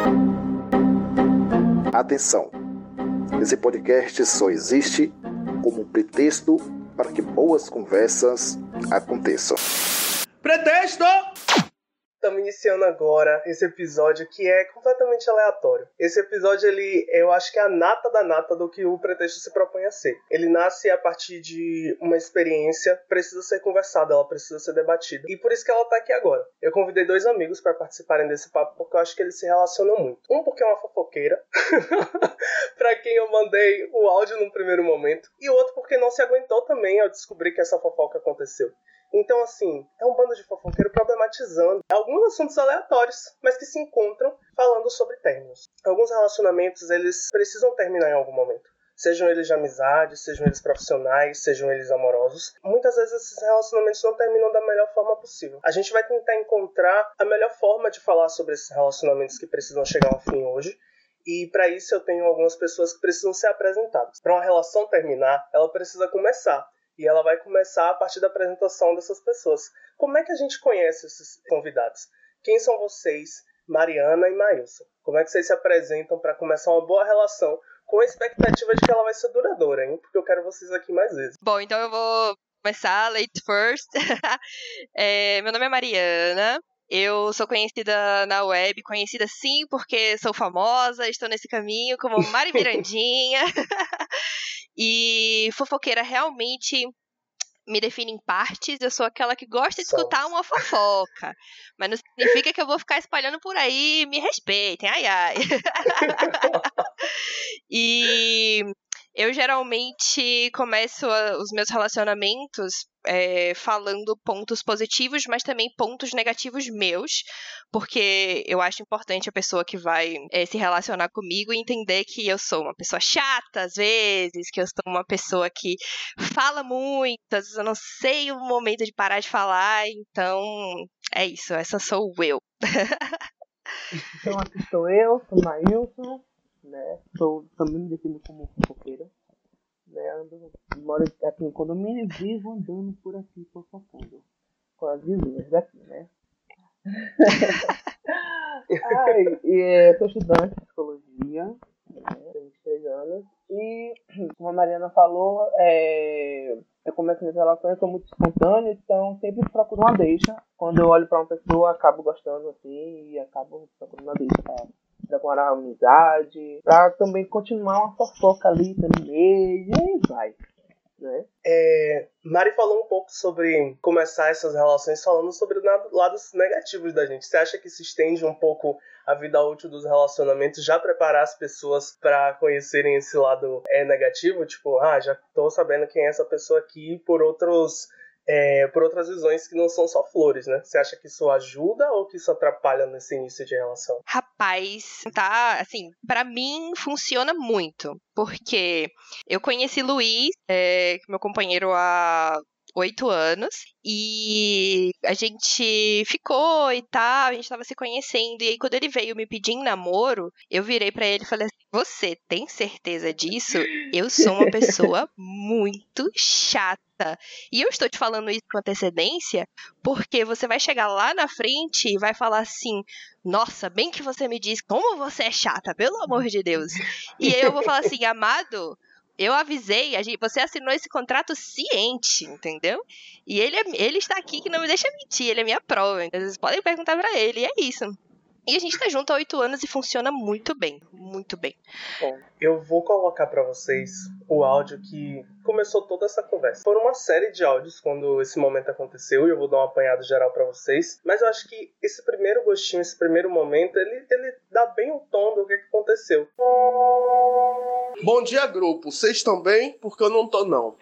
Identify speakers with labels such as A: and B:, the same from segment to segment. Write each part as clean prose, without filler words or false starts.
A: Atenção! Esse podcast só existe como um pretexto para que boas conversas aconteçam.
B: Pretexto!
C: Estamos iniciando agora esse episódio que é completamente aleatório. Esse episódio, eu acho que é a nata da nata do que o pretexto se propõe a ser. Ele nasce a partir de uma experiência, precisa ser conversada, ela precisa ser debatida. E por isso que ela está aqui agora. Eu convidei 2 amigos para participarem desse papo, porque eu acho que eles se relacionam muito. Um porque é uma fofoqueira, para quem eu mandei o áudio no primeiro momento. E o outro porque não se aguentou também ao descobrir que essa fofoca aconteceu. Então, assim, é um bando de fofoqueiro problematizando alguns assuntos aleatórios, mas que se encontram falando sobre términos. Alguns relacionamentos, eles precisam terminar em algum momento. Sejam eles de amizade, sejam eles profissionais, sejam eles amorosos. Muitas vezes esses relacionamentos não terminam da melhor forma possível. A gente vai tentar encontrar a melhor forma de falar sobre esses relacionamentos que precisam chegar ao fim hoje. E para isso eu tenho algumas pessoas que precisam ser apresentadas. Para uma relação terminar, ela precisa começar. E ela vai começar a partir da apresentação dessas pessoas. Como é que a gente conhece esses convidados? Quem são vocês, Mariana e Maílson? Como é que vocês se apresentam para começar uma boa relação com a expectativa de que ela vai ser duradoura, hein? Porque eu quero vocês aqui mais vezes.
D: Bom, então eu vou começar late first. Meu nome é Mariana. Eu sou conhecida na web, conhecida sim porque sou famosa, estou nesse caminho como Mari Mirandinha. E fofoqueira realmente me define em partes. Eu sou aquela que gosta de escutar uma fofoca. Mas não significa que eu vou ficar espalhando por aí. Me respeitem, ai ai. E eu geralmente começo os meus relacionamentos falando pontos positivos, mas também pontos negativos meus, porque eu acho importante a pessoa que vai se relacionar comigo entender que eu sou uma pessoa chata, às vezes, que eu sou uma pessoa que fala muito, às vezes eu não sei o momento de parar de falar, então é isso, essa sou eu.
E: Então aqui estou eu, sou Maílson, né? Também me defino como fofoqueira. Moro aqui no condomínio e vivo andando por aqui, fofocando com as vizinhas daqui, né? Sou estudante de psicologia, né? Tenho 23 anos. E, como a Mariana falou, eu começo minhas relações, sou muito espontânea, então sempre procuro uma deixa. Quando eu olho pra uma pessoa, acabo gostando assim e acabo procurando uma deixa pra guardar a amizade, pra também continuar uma fofoca ali pelo meio, e aí vai, né?
C: Mari falou um pouco sobre começar essas relações falando sobre lados negativos da gente. Você acha que se estende um pouco a vida útil dos relacionamentos, já preparar as pessoas pra conhecerem esse lado negativo? Tipo, já tô sabendo quem é essa pessoa aqui por outras visões que não são só flores, né? Você acha que isso ajuda ou que isso atrapalha nesse início de relação?
D: Rapaz, tá, assim, pra mim funciona muito, porque eu conheci Luiz, meu companheiro, há 8 anos, e a gente ficou e tal, a gente tava se conhecendo, e aí quando ele veio me pedir em namoro, eu virei pra ele e falei assim: você tem certeza disso? Eu sou uma pessoa muito chata. E eu estou te falando isso com antecedência, porque você vai chegar lá na frente e vai falar assim: nossa, bem que você me disse como você é chata, pelo amor de Deus. E aí eu vou falar assim: amado, eu avisei, você assinou esse contrato ciente, entendeu? E ele está aqui que não me deixa mentir, ele é minha prova, então vocês podem perguntar pra ele, e é isso. E a gente tá junto há 8 anos e funciona muito bem, muito bem.
C: Bom, eu vou colocar pra vocês o áudio que começou toda essa conversa. Foram uma série de áudios quando esse momento aconteceu, e eu vou dar um apanhado geral pra vocês. Mas eu acho que esse primeiro gostinho, esse primeiro momento, ele dá bem o tom do que aconteceu.
B: Bom dia, grupo. Vocês estão bem? Porque eu não tô, não.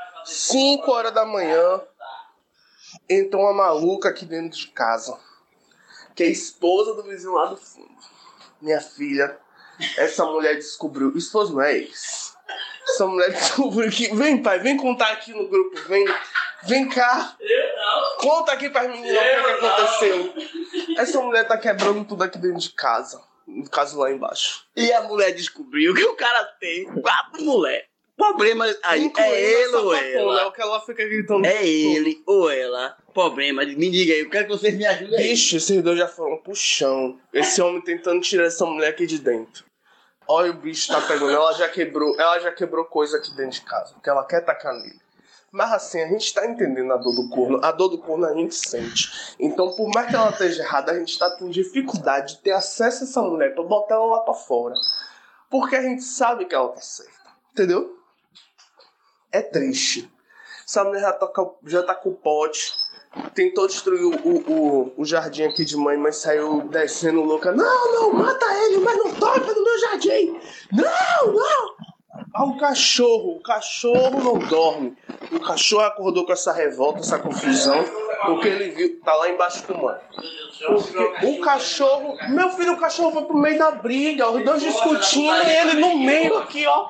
B: 5 horas da manhã, entrou uma maluca aqui dentro de casa, que é esposa do vizinho lá do fundo. Minha filha, essa mulher descobriu... Esposa não é ex. Essa mulher descobriu que... Vem, pai, vem contar aqui no grupo. Vem cá. Conta aqui pras meninas o que aconteceu. Essa mulher tá quebrando tudo aqui dentro de casa. No caso lá embaixo. E a mulher descobriu que o cara tem 4 mulheres.
F: Problema aí,
B: Incluindo
F: é ele
B: essa
F: ou
B: patona,
F: ela?
B: É o que ela fica gritando.
F: É ele ou ela. Problema, me diga aí, eu quero que vocês me ajudem aí.
B: Bicho, esses dois já foram pro chão. Esse homem tentando tirar essa mulher aqui de dentro. Olha, o bicho tá pegando. Ela já quebrou coisa aqui dentro de casa. Porque ela quer tacar nele. Mas assim, a gente tá entendendo a dor do corno. A dor do corno a gente sente. Então, por mais que ela esteja errada, a gente tá tendo dificuldade de ter acesso a essa mulher pra botar ela lá pra fora. Porque a gente sabe que ela tá certa. Entendeu? É triste. Essa mulher já tá com o pote. Tentou destruir o jardim aqui de mãe, mas saiu descendo louca. Não, mata ele, mas não toca no meu jardim. Não. Ah, o cachorro não dorme. O cachorro acordou com essa revolta, essa confusão, porque ele viu, tá lá embaixo com mãe. Porque o cachorro, meu filho, o cachorro foi pro meio da briga, os dois discutindo e ele no meio aqui, ó.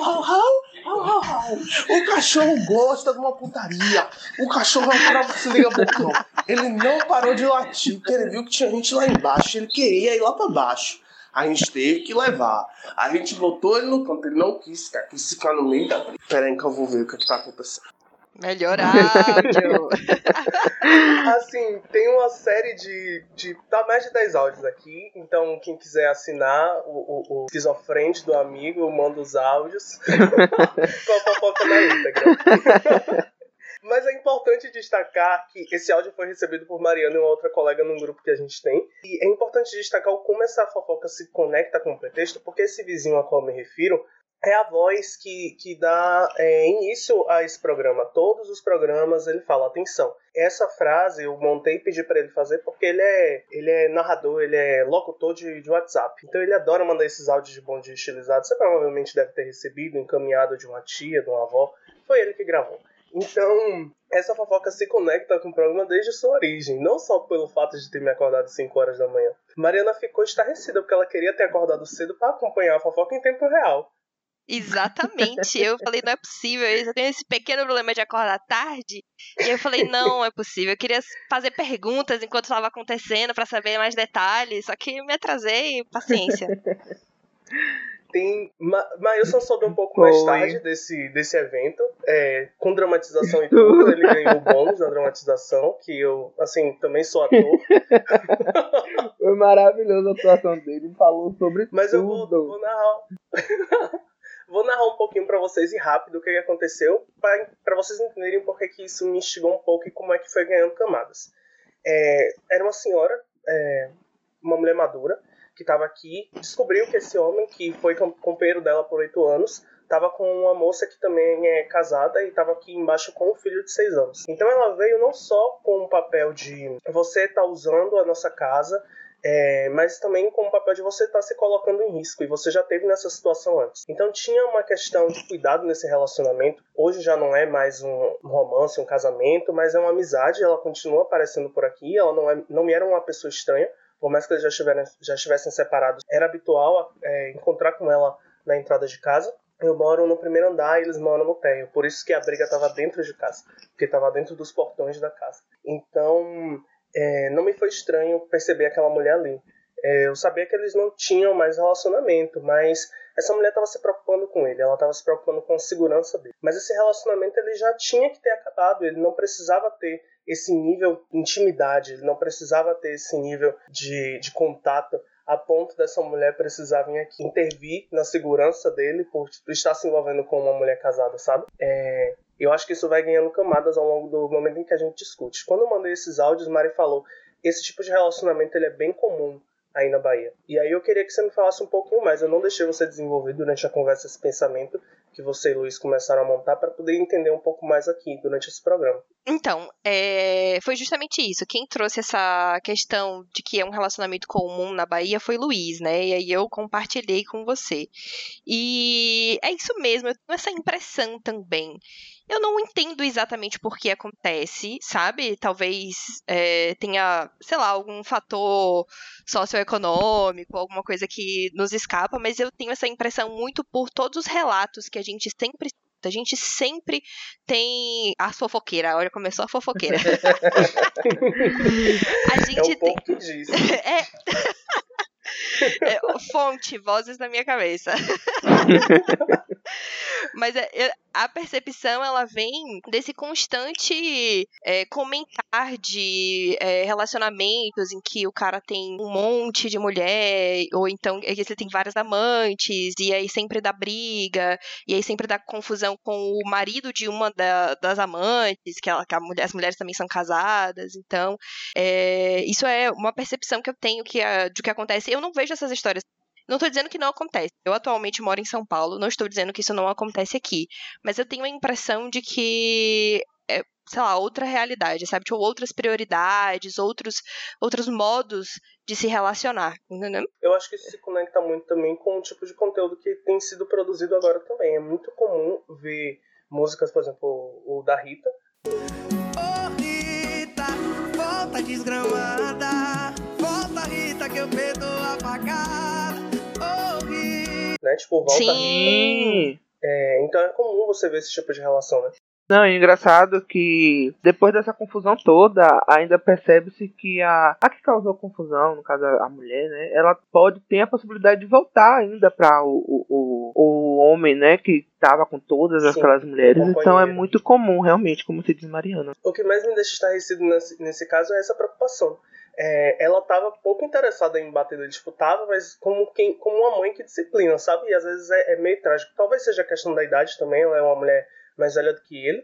B: O cachorro gosta de uma putaria. O cachorro é um cara que se liga bocão. Ele não parou de latir, porque ele viu que tinha gente lá embaixo, ele queria ir lá pra baixo. A gente teve que levar. A gente botou ele no canto, ele não quis ficar no meio da briga. Pera aí que eu vou ver o que tá acontecendo.
D: Melhor áudio.
C: Assim, tem uma série de tá mais de 10 áudios aqui, então quem quiser assinar o esquizofrente do amigo, eu mando os áudios com a fofoca na íntegra. Mas é importante destacar que esse áudio foi recebido por Mariana e uma outra colega num grupo que a gente tem. E é importante destacar como essa fofoca se conecta com o pretexto, porque esse vizinho a qual me refiro é a voz que dá início a esse programa. Todos os programas ele fala, atenção, essa frase eu montei e pedi para ele fazer porque ele é narrador, ele é locutor de WhatsApp. Então ele adora mandar esses áudios de bom dia estilizado. Você provavelmente deve ter recebido, encaminhado de uma tia, de uma avó. Foi ele que gravou. Então, essa fofoca se conecta com o programa desde sua origem, não só pelo fato de ter me acordado às 5 horas da manhã. Mariana ficou estarrecida porque ela queria ter acordado cedo para acompanhar a fofoca em tempo real.
D: Exatamente, eu falei, não é possível, eu tenho esse pequeno problema de acordar tarde, e eu falei, não é possível, eu queria fazer perguntas enquanto estava acontecendo para saber mais detalhes, só que me atrasei, paciência.
C: Mailson soube um pouco mais tarde desse evento, com dramatização e tudo, ele ganhou o bônus da dramatização, que eu, assim, também sou ator.
E: Foi maravilhosa a atuação dele, falou sobre
C: Mas
E: tudo.
C: Mas eu vou narrar... Vou narrar um pouquinho pra vocês e rápido o que aconteceu, pra vocês entenderem por que isso me instigou um pouco e como é que foi ganhando camadas. Era uma senhora, uma mulher madura, que estava aqui, descobriu que esse homem, que foi companheiro dela por 8 anos, estava com uma moça que também é casada e estava aqui embaixo com um filho de 6 anos. Então ela veio não só com o papel de você tá usando a nossa casa, mas também com o papel de você estar se colocando em risco, e você já teve nessa situação antes. Então tinha uma questão de cuidado nesse relacionamento. Hoje já não é mais um romance, um casamento, mas é uma amizade, ela continua aparecendo por aqui, ela não me era uma pessoa estranha, por mais que eles já estivessem separados. Era habitual encontrar com ela na entrada de casa. Eu moro no primeiro andar e eles moram no térreo, por isso que a briga estava dentro de casa, porque estava dentro dos portões da casa. Então... não me foi estranho perceber aquela mulher ali. Eu sabia que eles não tinham mais relacionamento, mas essa mulher estava se preocupando com ele, ela estava se preocupando com a segurança dele. Mas esse relacionamento ele já tinha que ter acabado, ele não precisava ter esse nível de intimidade, ele não precisava ter esse nível de contato a ponto dessa mulher precisar vir aqui intervir na segurança dele por estar se envolvendo com uma mulher casada, sabe? Eu acho que isso vai ganhando camadas ao longo do momento em que a gente discute. Quando eu mandei esses áudios, Mari falou, esse tipo de relacionamento ele é bem comum aí na Bahia. E aí eu queria que você me falasse um pouquinho mais. Eu não deixei você desenvolver durante a conversa esse pensamento que você e Luiz começaram a montar para poder entender um pouco mais aqui durante esse programa.
D: Então, foi justamente isso. Quem trouxe essa questão de que é um relacionamento comum na Bahia foi Luiz, né? E aí eu compartilhei com você. E é isso mesmo, eu tenho essa impressão também. Eu não entendo exatamente por que acontece, sabe? Talvez tenha, sei lá, algum fator socioeconômico, alguma coisa que nos escapa, mas eu tenho essa impressão muito por todos os relatos que a gente sempre tem a fofoqueira. Olha, começou a fofoqueira. A gente
C: é um pouco disso.
D: Fonte, vozes na minha cabeça. Mas a percepção, ela vem desse constante comentar de relacionamentos em que o cara tem um monte de mulher, ou então ele tem várias amantes, e aí sempre dá briga, e aí sempre dá confusão com o marido de uma das amantes, as mulheres também são casadas. Então, isso é uma percepção que eu tenho de que acontece. Eu não vejo essas histórias. Não estou dizendo que não acontece. Eu atualmente moro em São Paulo, não estou dizendo que isso não acontece aqui. Mas eu tenho a impressão de que sei lá, outra realidade, sabe? Tipo, outras prioridades, outros modos de se relacionar, entendeu?
C: Eu acho que isso se conecta muito também com o tipo de conteúdo que tem sido produzido agora também. É muito comum ver músicas, por exemplo, o da Rita.
G: Ô Rita, volta desgramada, volta Rita que eu perdoo a facada. Ô Rita.
C: Né? Tipo, volta
D: Sim.
C: Rita. Então é comum você ver esse tipo de relação, né?
E: Não, é engraçado que depois dessa confusão toda, ainda percebe-se que a que causou confusão, no caso a mulher, né, ela ter a possibilidade de voltar ainda para o homem, né, que estava com todas aquelas mulheres. Então é muito comum, realmente, como se diz Mariana.
C: O que mais me deixa estarrecido nesse caso é essa preocupação. Ela estava pouco interessada em bater, ele disputava, mas como uma mãe que disciplina, sabe? E às vezes é meio trágico. Talvez seja a questão da idade também, ela é uma mulher mais velha do que ele,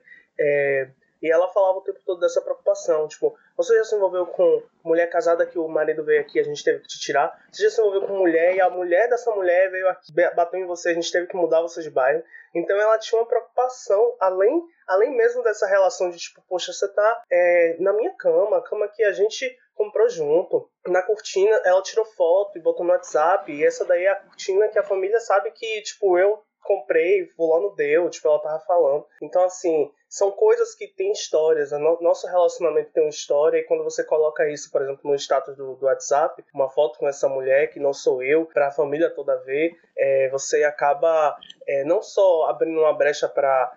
C: e ela falava o tempo todo dessa preocupação, tipo, você já se envolveu com mulher casada que o marido veio aqui, a gente teve que te tirar? Você já se envolveu com mulher e a mulher dessa mulher veio aqui, bateu em você, a gente teve que mudar você de bairro? Então ela tinha uma preocupação, além mesmo dessa relação de tipo, poxa, você tá na minha cama, a cama que a gente comprou junto. Na cortina, ela tirou foto e botou no WhatsApp, e essa daí é a cortina que a família sabe que, tipo, eu comprei, fulano deu, tipo, ela tava falando. Então, assim, são coisas que têm histórias. Nosso relacionamento tem uma história, e quando você coloca isso, por exemplo, no status do WhatsApp, uma foto com essa mulher, que não sou eu, pra família toda ver, você acaba não só abrindo uma brecha pra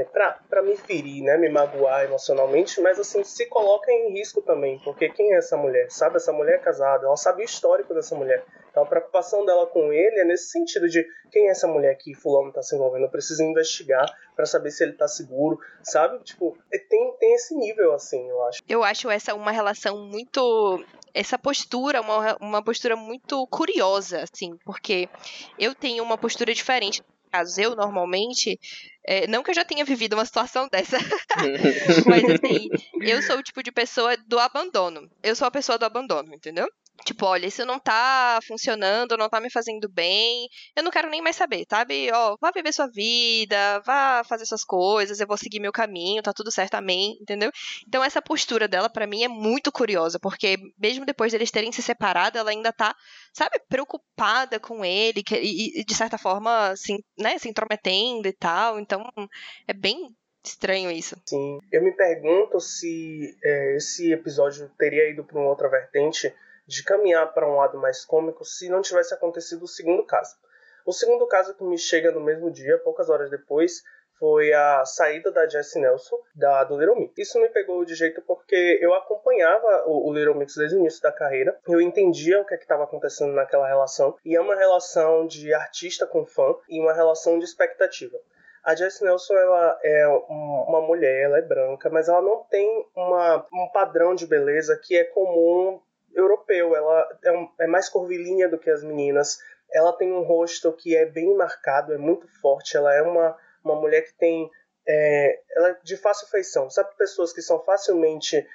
C: me ferir, né, me magoar emocionalmente, mas, assim, se coloca em risco também, porque quem é essa mulher? Sabe, essa mulher é casada, ela sabe o histórico dessa mulher. Então a preocupação dela com ele é nesse sentido de quem é essa mulher que fulano tá se envolvendo, eu preciso investigar pra saber se ele tá seguro, sabe? Tipo, tem esse nível, assim, eu acho.
D: Eu acho essa uma relação muito... Essa postura, uma postura muito curiosa, assim, porque eu tenho uma postura diferente. No caso, eu normalmente... não que eu já tenha vivido uma situação dessa, mas assim, eu sou o tipo de pessoa do abandono. Eu sou a pessoa do abandono, entendeu? Tipo, olha, isso não tá funcionando, não tá me fazendo bem, eu não quero nem mais saber, sabe? Ó, vá viver sua vida, vá fazer suas coisas, eu vou seguir meu caminho, tá tudo certo, amém, entendeu? Então essa postura dela, pra mim, é muito curiosa, porque mesmo depois deles terem se separado, ela ainda tá, sabe, preocupada com ele, e de certa forma, assim, né, se intrometendo e tal, então é bem estranho isso.
C: Sim, eu me pergunto se esse episódio teria ido pra uma outra vertente, de caminhar para um lado mais cômico se não tivesse acontecido o segundo caso. O segundo caso que me chega no mesmo dia, poucas horas depois, foi a saída da Jessie Nelson do Little Mix. Isso me pegou de jeito porque eu acompanhava o Little Mix desde o início da carreira, eu entendia o que estava acontecendo naquela relação, e é uma relação de artista com fã e uma relação de expectativa. A Jessie Nelson, ela é uma mulher, ela é branca, mas ela não tem um padrão de beleza que é comum europeu. Ela é mais curvilínea do que as meninas. Ela tem um rosto que é bem marcado, é muito forte. Ela é uma mulher que tem... ela é de fácil feição. Sabe, pessoas que são facilmente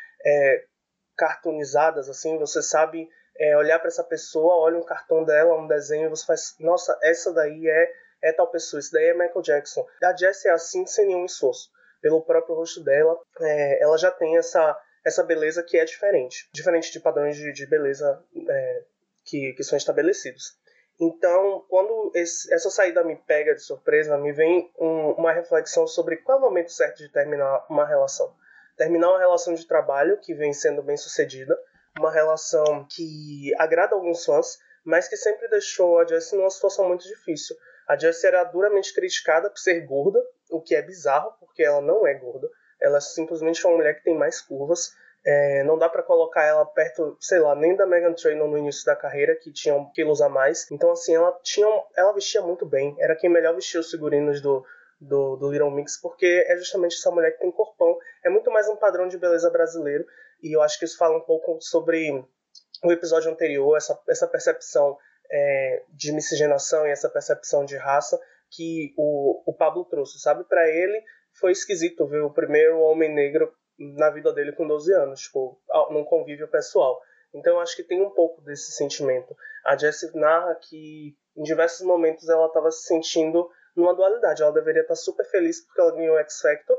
C: cartoonizadas, assim, você sabe olhar para essa pessoa, olha um cartão dela, um desenho, e você faz, nossa, essa daí é tal pessoa, isso daí é Michael Jackson. A Jessie é assim, sem nenhum esforço. Pelo próprio rosto dela, ela já tem essa beleza que é diferente de padrões de beleza que são estabelecidos. Então, quando essa saída me pega de surpresa, me vem uma reflexão sobre qual é o momento certo de terminar uma relação. Terminar uma relação de trabalho que vem sendo bem sucedida, uma relação que agrada alguns fãs, mas que sempre deixou a Jessie numa situação muito difícil. A Jessie era duramente criticada por ser gorda, o que é bizarro, porque ela não é gorda. Ela é simplesmente uma mulher que tem mais curvas. Não dá pra colocar ela perto, sei lá, nem da Meghan Trainor no início da carreira, que tinha quilos a mais. Então, assim, ela vestia muito bem. Era quem melhor vestia os figurinos do do Little Mix, porque é justamente essa mulher que tem corpão. É muito mais um padrão de beleza brasileiro, e eu acho que isso fala um pouco sobre o episódio anterior, essa percepção de miscigenação e essa percepção de raça que o Pablo trouxe, sabe? Para ele foi esquisito ver o primeiro homem negro na vida dele com 12 anos, tipo, num convívio pessoal. Então eu acho que tem um pouco desse sentimento. A Jessie narra que em diversos momentos ela estava se sentindo numa dualidade. Ela deveria estar super feliz porque ela ganhou o X Factor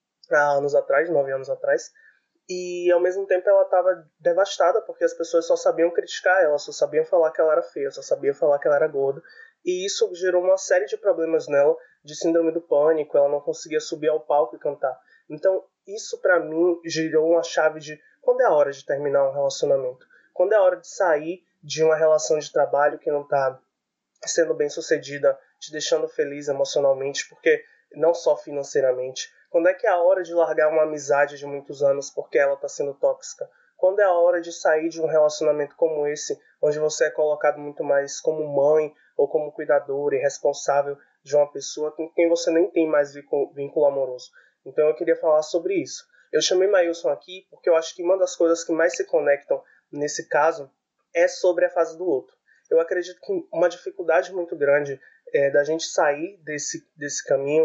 C: há anos atrás, 9 anos atrás, e ao mesmo tempo ela estava devastada porque as pessoas só sabiam criticar ela, só sabiam falar que ela era feia, só sabiam falar que ela era gorda, e isso gerou uma série de problemas nela, de síndrome do pânico, ela não conseguia subir ao palco e cantar. Então isso pra mim girou uma chave de quando é a hora de terminar um relacionamento, quando é a hora de sair de uma relação de trabalho que não tá sendo bem sucedida, te deixando feliz emocionalmente, porque não só financeiramente. Quando é que é a hora de largar uma amizade de muitos anos porque ela está sendo tóxica? Quando é a hora de sair de um relacionamento como esse, onde você é colocado muito mais como mãe ou como cuidadora e responsável de uma pessoa com quem você nem tem mais vínculo amoroso? Então eu queria falar sobre isso. Eu chamei Maílson aqui porque eu acho que uma das coisas que mais se conectam nesse caso é sobre a fase do luto. Eu acredito que uma dificuldade muito grande da gente sair desse caminho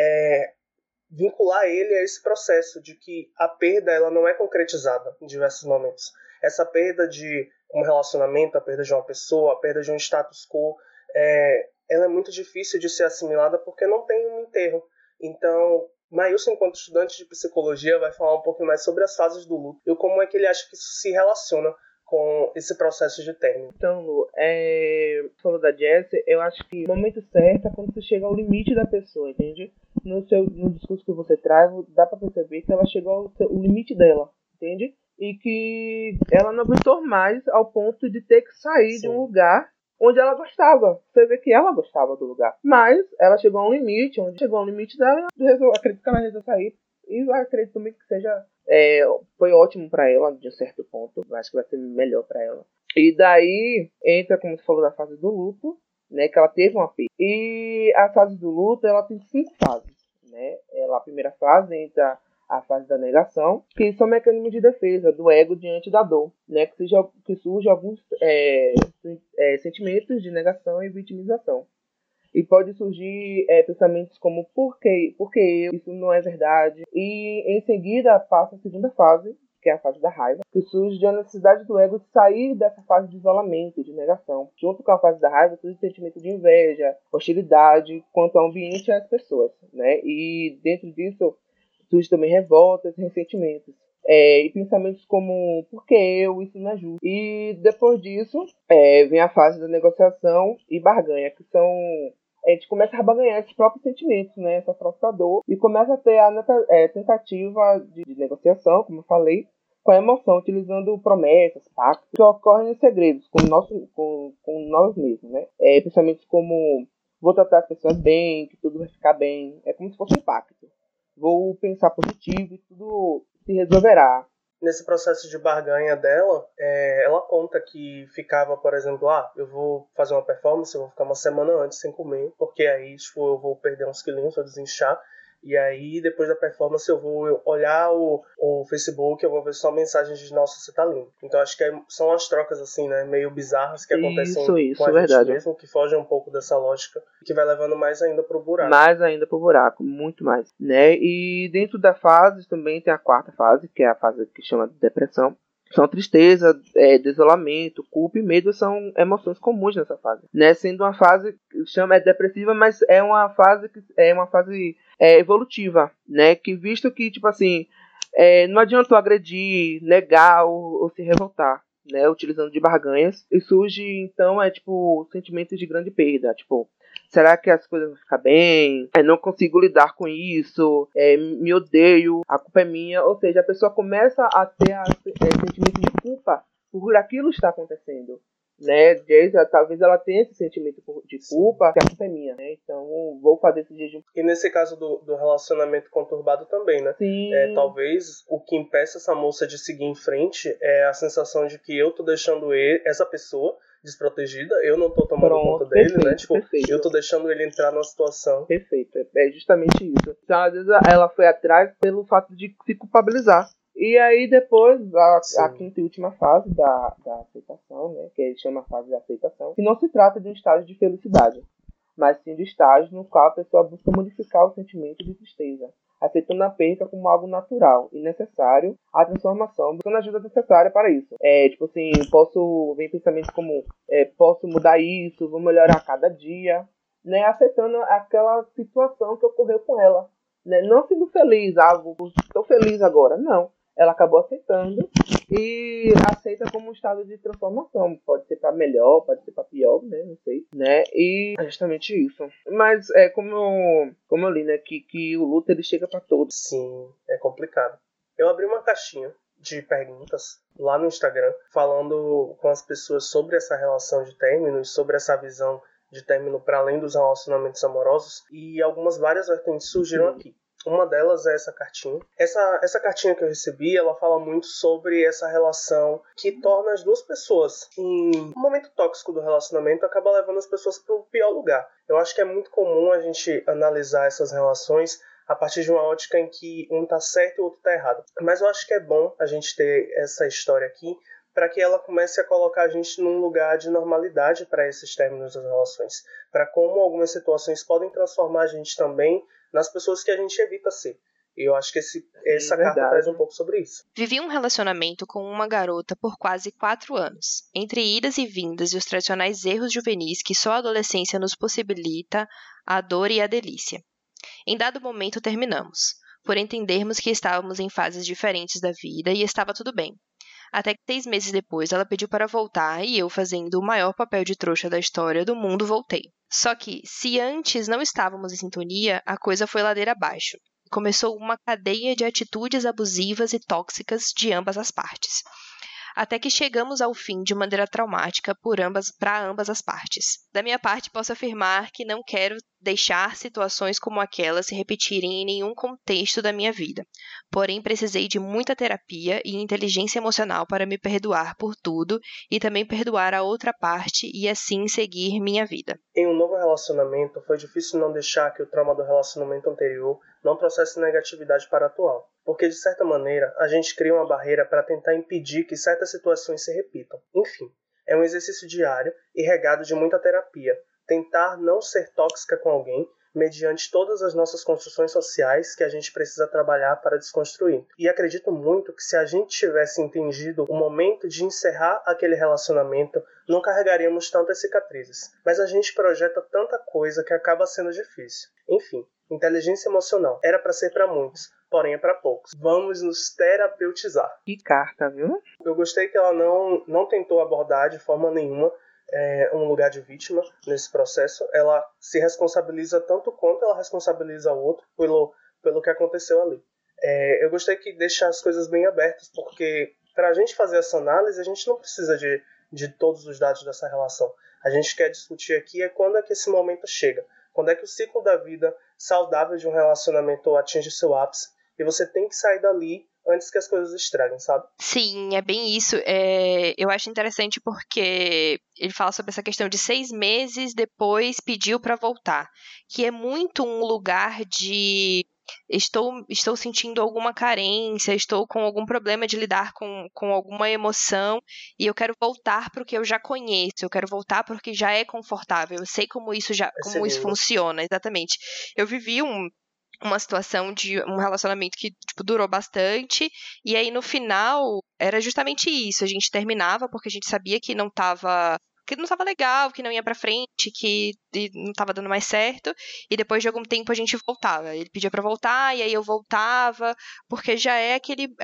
C: é vincular ele a esse processo de que a perda ela não é concretizada em diversos momentos. Essa perda de um relacionamento, a perda de uma pessoa, a perda de um status quo, ela é muito difícil de ser assimilada porque não tem um enterro. Então, Maílson, enquanto estudante de psicologia, vai falar um pouco mais sobre as fases do luto e como é que ele acha que isso se relaciona com esse processo de término.
E: Então, Lu, falou da Jessie, eu acho que o momento certo é quando você chega ao limite da pessoa, entende? No discurso que você traz, dá pra perceber que ela chegou ao limite dela, entende? E que ela não aguentou mais ao ponto de ter que sair de um lugar onde ela gostava. Você vê que ela gostava do lugar. Mas ela chegou a um limite, onde chegou ao limite dela, acredito que ela resolveu sair. E eu acredito também que seja... foi ótimo pra ela, de um certo ponto. Eu acho que vai ser melhor pra ela. E daí, entra, como você falou, da fase do luto, né? Que ela teve uma perda. E a fase do luto, ela tem 5 fases, né? A primeira fase entra a fase da negação, que são mecanismos de defesa do ego diante da dor, né? Que surge alguns sentimentos de negação e vitimização. E pode surgir pensamentos como por que eu? Isso não é verdade. E em seguida passa a segunda fase, que é a fase da raiva, que surge da necessidade do ego de sair dessa fase de isolamento, de negação. Junto com a fase da raiva surge o sentimento de inveja, hostilidade quanto ao ambiente e às pessoas, né? E dentro disso surge também revoltas e ressentimentos. E pensamentos como, por que eu? Isso não é justo. E depois disso, vem a fase da negociação e barganha, que são... A gente começa a barganhar esses próprios sentimentos, né? Essa própria dor. E começa a ter a tentativa de negociação, como eu falei, com a emoção, utilizando promessas, pactos, que ocorrem em segredos, com nós mesmos, né? Pensamentos como, vou tratar as pessoas bem, que tudo vai ficar bem. É como se fosse um pacto. Vou pensar positivo e tudo se resolverá.
C: Nesse processo de barganha dela, ela conta que ficava, por exemplo, eu vou fazer uma performance, eu vou ficar uma semana antes sem comer, porque aí eu vou perder uns quilinhos, vou desinchar, e aí depois da performance eu vou olhar o Facebook, eu vou ver só mensagens de nossa, você tá lindo. Então acho que são as trocas assim, né, meio bizarras que acontecem com a gente mesmo, que fogem um pouco dessa lógica, que vai levando mais ainda pro buraco.
E: Mais ainda pro buraco, muito mais, né? E dentro da fase também tem a quarta fase, que é a fase que chama de depressão. São tristeza, desolamento, culpa e medo são emoções comuns nessa fase, né? Sendo uma fase que chama depressiva, mas é uma fase evolutiva, né? Que visto que tipo assim, não adianta agredir, negar ou se revoltar, né? Utilizando de barganhas, e surge então sentimentos de grande perda, tipo, será que as coisas vão ficar bem? Não consigo lidar com isso. Me odeio. A culpa é minha. Ou seja, a pessoa começa a ter sentimento de culpa por aquilo que está acontecendo. Né? Talvez ela tenha esse sentimento de culpa, que a culpa é minha. Né? Então, vou fazer esse jejum.
C: E nesse caso do relacionamento conturbado também, né?
E: Sim.
C: Talvez o que impeça essa moça de seguir em frente é a sensação de que eu tô deixando essa pessoa, desprotegida, eu não tô tomando conta dele,
E: perfeito,
C: né? Tipo,
E: perfeito.
C: eu tô deixando ele entrar numa situação.
E: Perfeito, é justamente isso. Então, às vezes ela foi atrás pelo fato de se culpabilizar. E aí depois, a quinta e última fase da aceitação, né, que ele chama a fase da aceitação, que não se trata de um estágio de felicidade, mas sim de estágio no qual a pessoa busca modificar o sentimento de tristeza, aceitando a perda como algo natural e necessário à transformação, buscando a ajuda necessária para isso. Tipo assim, vem pensamentos como, posso mudar isso, vou melhorar a cada dia, né, aceitando aquela situação que ocorreu com ela. Né, não sendo feliz, estou feliz agora, não. Ela acabou aceitando e aceita como um estado de transformação. Pode ser para melhor, pode ser para pior, né? Não sei, né? E é justamente isso. Mas como eu li, né? Que o luto ele chega para todos.
C: Sim, é complicado. Eu abri uma caixinha de perguntas lá no Instagram, falando com as pessoas sobre essa relação de término e sobre essa visão de término para além dos relacionamentos amorosos, e várias vertentes surgiram aqui. Uma delas é essa cartinha. Essa cartinha que eu recebi, ela fala muito sobre essa relação que torna as duas pessoas, em um momento tóxico do relacionamento, acaba levando as pessoas para o pior lugar. Eu acho que é muito comum a gente analisar essas relações a partir de uma ótica em que um tá certo e o outro tá errado. Mas eu acho que é bom a gente ter essa história aqui para que ela comece a colocar a gente num lugar de normalidade para esses términos das relações. Para como algumas situações podem transformar a gente também nas pessoas que a gente evita ser. E eu acho que essa carta traz um pouco sobre isso.
D: Vivi um relacionamento com uma garota por quase 4 anos. Entre idas e vindas e os tradicionais erros juvenis que só a adolescência nos possibilita, a dor e a delícia. Em dado momento terminamos, por entendermos que estávamos em fases diferentes da vida e estava tudo bem. Até que 6 meses depois ela pediu para voltar e eu, fazendo o maior papel de trouxa da história do mundo, voltei. Só que, se antes não estávamos em sintonia, a coisa foi ladeira abaixo. Começou uma cadeia de atitudes abusivas e tóxicas de ambas as partes. Até que chegamos ao fim de maneira traumática para ambas as partes. Da minha parte, posso afirmar que não quero deixar situações como aquela se repetirem em nenhum contexto da minha vida. Porém, precisei de muita terapia e inteligência emocional para me perdoar por tudo e também perdoar a outra parte e assim seguir minha vida.
C: Em um novo relacionamento, foi difícil não deixar que o trauma do relacionamento anterior não trouxesse negatividade para o atual. Porque, de certa maneira, a gente cria uma barreira para tentar impedir que certas situações se repitam. Enfim, é um exercício diário e regado de muita terapia. Tentar não ser tóxica com alguém mediante todas as nossas construções sociais que a gente precisa trabalhar para desconstruir. E acredito muito que se a gente tivesse entendido o momento de encerrar aquele relacionamento, não carregaríamos tantas cicatrizes. Mas a gente projeta tanta coisa que acaba sendo difícil. Enfim, inteligência emocional era para ser para muitos, porém é para poucos. Vamos nos terapeutizar.
E: Que carta, viu?
C: Eu gostei que ela não tentou abordar de forma nenhuma um lugar de vítima nesse processo. Ela se responsabiliza tanto quanto ela responsabiliza o outro pelo que aconteceu ali. Eu gostei que deixa as coisas bem abertas, porque para a gente fazer essa análise, a gente não precisa de todos os dados dessa relação. A gente quer discutir aqui quando é que esse momento chega. Quando é que o ciclo da vida saudável de um relacionamento atinge seu ápice e você tem que sair dali antes que as coisas estraguem, sabe?
D: Sim, é bem isso. Eu acho interessante porque ele fala sobre essa questão de 6 meses depois pediu para voltar, que é muito um lugar de estou sentindo alguma carência, estou com algum problema de lidar com alguma emoção e eu quero voltar para o que eu já conheço, eu quero voltar para o que já é confortável, eu sei como isso funciona, exatamente. Eu vivi uma situação de um relacionamento que, durou bastante, e aí no final era justamente isso, a gente terminava porque a gente sabia que não estava legal, que não ia pra frente, que não estava dando mais certo, e depois de algum tempo a gente voltava. Ele pedia pra voltar, e aí eu voltava, porque já é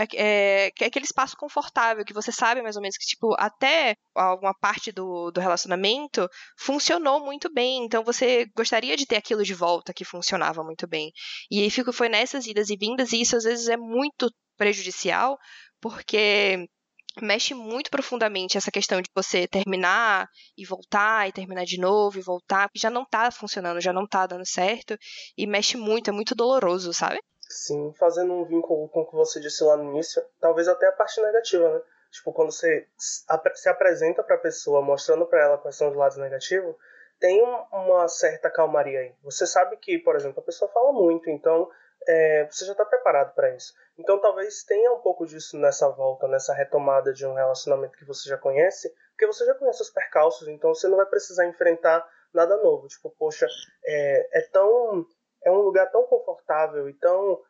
D: aquele espaço confortável, que você sabe mais ou menos que, até alguma parte do relacionamento funcionou muito bem, então você gostaria de ter aquilo de volta que funcionava muito bem. E aí foi nessas idas e vindas, e isso às vezes é muito prejudicial, porque mexe muito profundamente essa questão de você terminar e voltar, e terminar de novo e voltar, porque já não tá funcionando, já não tá dando certo, e mexe muito, é muito doloroso, sabe?
C: Sim, fazendo um vínculo com o que você disse lá no início, talvez até a parte negativa, né? tipo, quando você se apresenta pra pessoa, mostrando pra ela quais são os lados negativos, tem uma certa calmaria aí. Você sabe que, por exemplo, a pessoa fala muito, então você já tá preparado pra isso. Então talvez tenha um pouco disso nessa volta, nessa retomada de um relacionamento que você já conhece, porque você já conhece os percalços, então você não vai precisar enfrentar nada novo. Tipo, poxa, é um lugar tão confortável e tão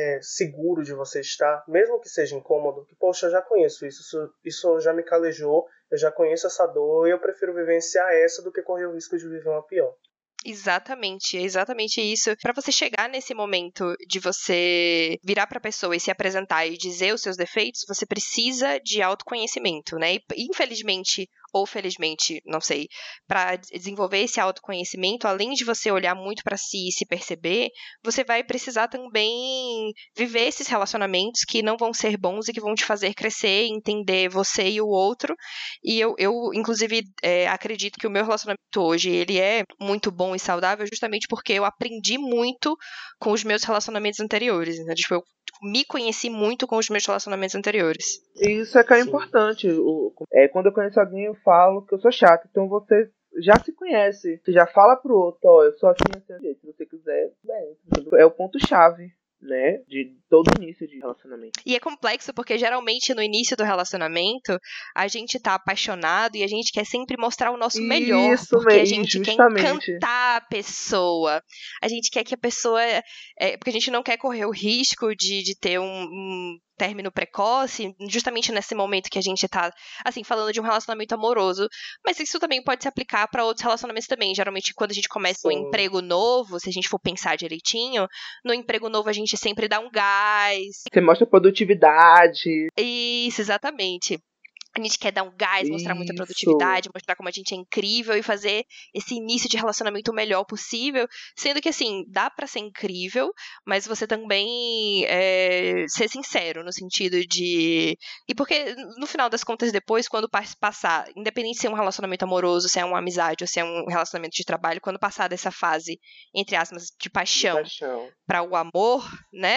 C: seguro de você estar, mesmo que seja incômodo, que, poxa, eu já conheço isso já me calejou, eu já conheço essa dor e eu prefiro vivenciar essa do que correr o risco de viver uma pior.
D: Exatamente, é exatamente isso. Pra você chegar nesse momento de você virar pra pessoa e se apresentar e dizer os seus defeitos, você precisa de autoconhecimento, né? E, infelizmente ou felizmente, não sei, pra desenvolver esse autoconhecimento, além de você olhar muito pra si e se perceber, você vai precisar também viver esses relacionamentos que não vão ser bons e que vão te fazer crescer, entender você e o outro. E eu inclusive, acredito que o meu relacionamento hoje, ele é muito bom e saudável justamente porque eu aprendi muito com os meus relacionamentos anteriores. Então, tipo, eu me conheci muito com os meus relacionamentos anteriores.
E: Isso é que é importante. Quando eu conheço alguém, eu falo que eu sou chata. Então você já se conhece. Você já fala pro outro, ó, eu sou assim, assim. Se você quiser, bem. É o ponto-chave, né, de todo início de relacionamento.
D: E é complexo porque geralmente no início do relacionamento a gente tá apaixonado e a gente quer sempre mostrar o nosso melhor, porque a gente
E: justamente
D: quer encantar a pessoa. A gente quer que a pessoa... porque a gente não quer correr o risco de ter um término precoce, justamente nesse momento que a gente tá, assim, falando de um relacionamento amoroso, mas isso também pode se aplicar para outros relacionamentos também. Geralmente, quando a gente começa um emprego novo, se a gente for pensar direitinho, no emprego novo a gente sempre dá um gás.
E: Você mostra produtividade.
D: Isso, exatamente. A gente quer dar um gás, mostrar muita produtividade, mostrar como a gente é incrível e fazer esse início de relacionamento o melhor possível. Sendo que, assim, dá pra ser incrível, mas você também ser sincero no sentido de... E porque, no final das contas, depois, quando passar, independente se é um relacionamento amoroso, se é uma amizade ou se é um relacionamento de trabalho, quando passar dessa fase, entre aspas, de paixão pra o amor, né?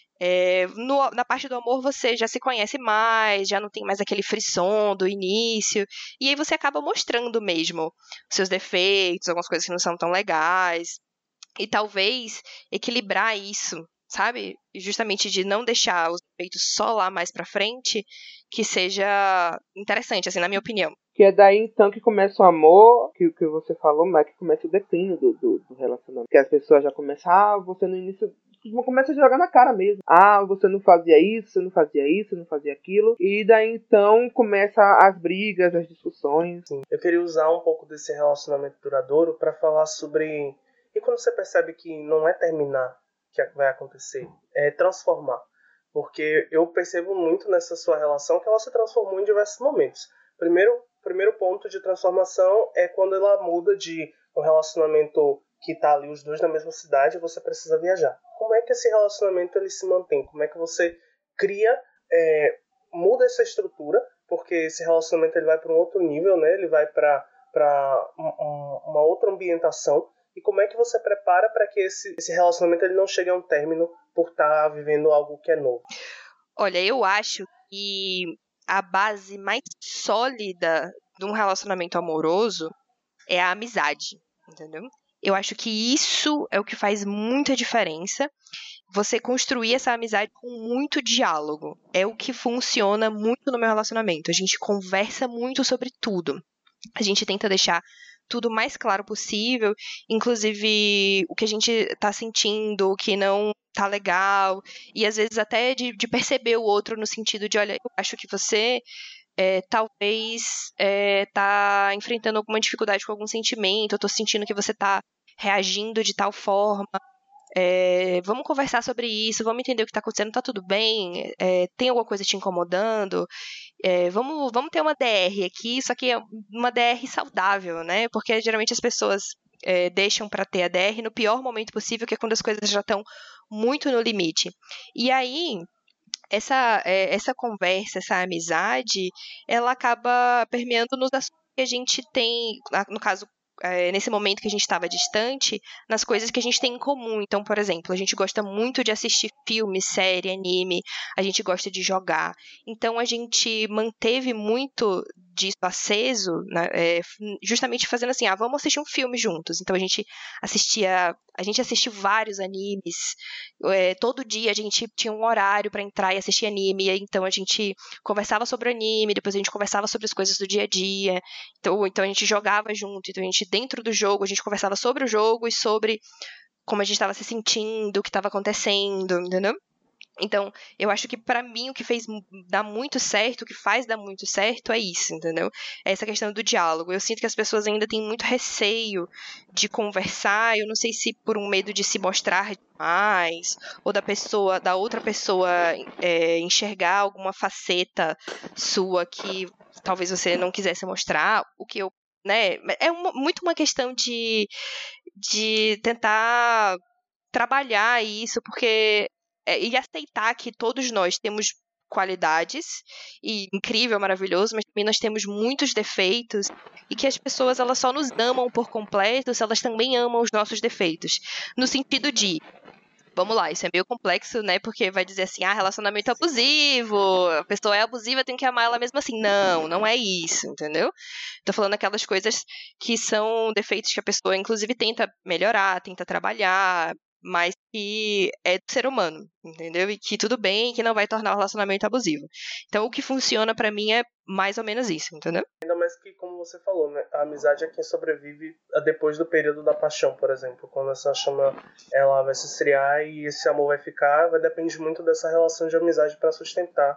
D: Na parte do amor você já se conhece mais, já não tem mais aquele frisson do início, e aí você acaba mostrando mesmo os seus defeitos, algumas coisas que não são tão legais, e talvez equilibrar isso, sabe? Justamente de não deixar os defeitos só lá mais pra frente, que seja interessante, assim, na minha opinião.
E: Que é daí então que começa o amor, que você falou, mas que começa o declínio do relacionamento. Que as pessoas já começam, você no início... começa a jogar na cara mesmo. Você não fazia isso, você não fazia isso, você não fazia aquilo. E daí então começa as brigas, as discussões.
C: Sim. Eu queria usar um pouco desse relacionamento duradouro para falar sobre... E quando você percebe que não é terminar que vai acontecer, é transformar. Porque eu percebo muito nessa sua relação que ela se transformou em diversos momentos. Primeiro ponto de transformação é quando ela muda de um relacionamento que tá ali os dois na mesma cidade e você precisa viajar. Como é que esse relacionamento ele se mantém? Como é que você cria, muda essa estrutura, porque esse relacionamento ele vai para um outro nível, né? Ele vai para uma outra ambientação. E como é que você prepara para que esse relacionamento ele não chegue a um término por estar vivendo algo que é novo?
D: Olha, eu acho que a base mais sólida de um relacionamento amoroso é a amizade, entendeu? Eu acho que isso é o que faz muita diferença. Você construir essa amizade com muito diálogo. É o que funciona muito no meu relacionamento. A gente conversa muito sobre tudo. A gente tenta deixar tudo o mais claro possível, inclusive o que a gente tá sentindo, o que não tá legal, e às vezes até de perceber o outro no sentido de, olha, eu acho que você talvez tá enfrentando alguma dificuldade com algum sentimento, eu tô sentindo que você tá reagindo de tal forma, vamos conversar sobre isso, vamos entender o que tá acontecendo, tá tudo bem, tem alguma coisa te incomodando, vamos ter uma DR aqui, só que é uma DR saudável, né, porque geralmente as pessoas deixam pra ter a DR no pior momento possível, que é quando as coisas já estão muito no limite, e aí essa conversa, essa amizade, ela acaba permeando nos assuntos que a gente tem, no caso, nesse momento que a gente estava distante, nas coisas que a gente tem em comum. Então, por exemplo, a gente gosta muito de assistir filme, série, anime, a gente gosta de jogar. Então, a gente manteve muito disso aceso, né, justamente fazendo assim, vamos assistir um filme juntos. Então, a gente assistiu vários animes, todo dia a gente tinha um horário para entrar e assistir anime, então a gente conversava sobre o anime, depois a gente conversava sobre as coisas do dia a dia, então a gente jogava junto, então a gente, dentro do jogo, a gente conversava sobre o jogo e sobre como a gente estava se sentindo, o que estava acontecendo, entendeu? Então, eu acho que pra mim o que fez dar muito certo, o que faz dar muito certo é isso, entendeu? É essa questão do diálogo. Eu sinto que as pessoas ainda têm muito receio de conversar, eu não sei se por um medo de se mostrar demais, ou da outra pessoa enxergar alguma faceta sua que talvez você não quisesse mostrar, o que eu, né, muito uma questão de tentar trabalhar isso, porque e aceitar que todos nós temos qualidades, e incrível, maravilhoso, mas também nós temos muitos defeitos, e que as pessoas elas só nos amam por completo se elas também amam os nossos defeitos. No sentido de, vamos lá, isso é meio complexo, né, porque vai dizer assim, relacionamento abusivo, a pessoa é abusiva, tem que amar ela mesmo assim. Não é isso, entendeu? Tô falando aquelas coisas que são defeitos que a pessoa, inclusive, tenta melhorar, tenta trabalhar, mas que é do ser humano, entendeu? E que tudo bem, que não vai tornar o relacionamento abusivo. Então, o que funciona pra mim é mais ou menos isso, entendeu?
C: Ainda mais que, como você falou, né, a amizade é quem sobrevive depois do período da paixão, por exemplo. Quando essa chama ela vai se esfriar e esse amor vai ficar, vai depender muito dessa relação de amizade para sustentar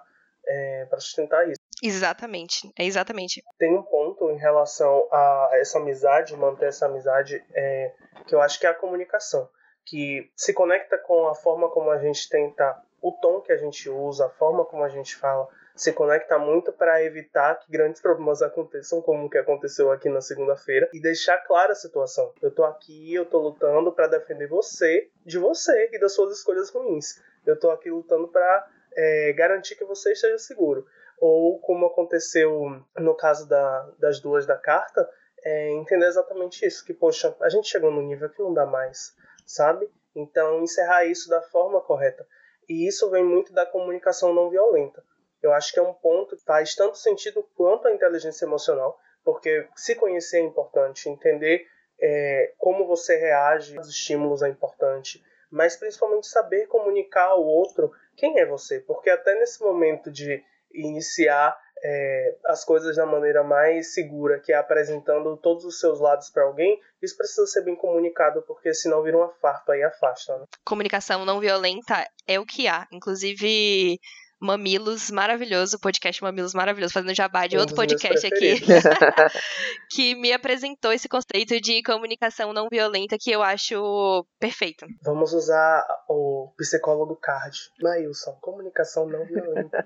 C: isso.
D: Exatamente, exatamente.
C: Tem um ponto em relação a essa amizade, manter essa amizade, que eu acho que é a comunicação, que se conecta com a forma como a gente tenta, o tom que a gente usa, a forma como a gente fala, se conecta muito para evitar que grandes problemas aconteçam, como o que aconteceu aqui na segunda-feira, e deixar clara a situação. Eu tô aqui, eu tô lutando para defender você, de você e das suas escolhas ruins. Eu tô aqui lutando para garantir que você esteja seguro. Ou como aconteceu no caso das duas da carta, entender exatamente isso, que poxa, a gente chegou num nível que não dá mais, sabe? Então, encerrar isso da forma correta. E isso vem muito da comunicação não violenta. Eu acho que é um ponto que faz tanto sentido quanto a inteligência emocional, porque se conhecer é importante, entender como você reage aos estímulos é importante, mas principalmente saber comunicar ao outro quem é você, porque até nesse momento de iniciar as coisas da maneira mais segura, que é apresentando todos os seus lados para alguém, isso precisa ser bem comunicado, porque senão vira uma farpa e afasta, né?
D: Comunicação não violenta é o que há. Inclusive, Mamilos maravilhoso, podcast Mamilos maravilhoso, fazendo jabá de outro podcast aqui, que me apresentou esse conceito de comunicação não violenta, que eu acho perfeito.
C: Vamos usar o psicólogo Card. Maílson, comunicação não violenta.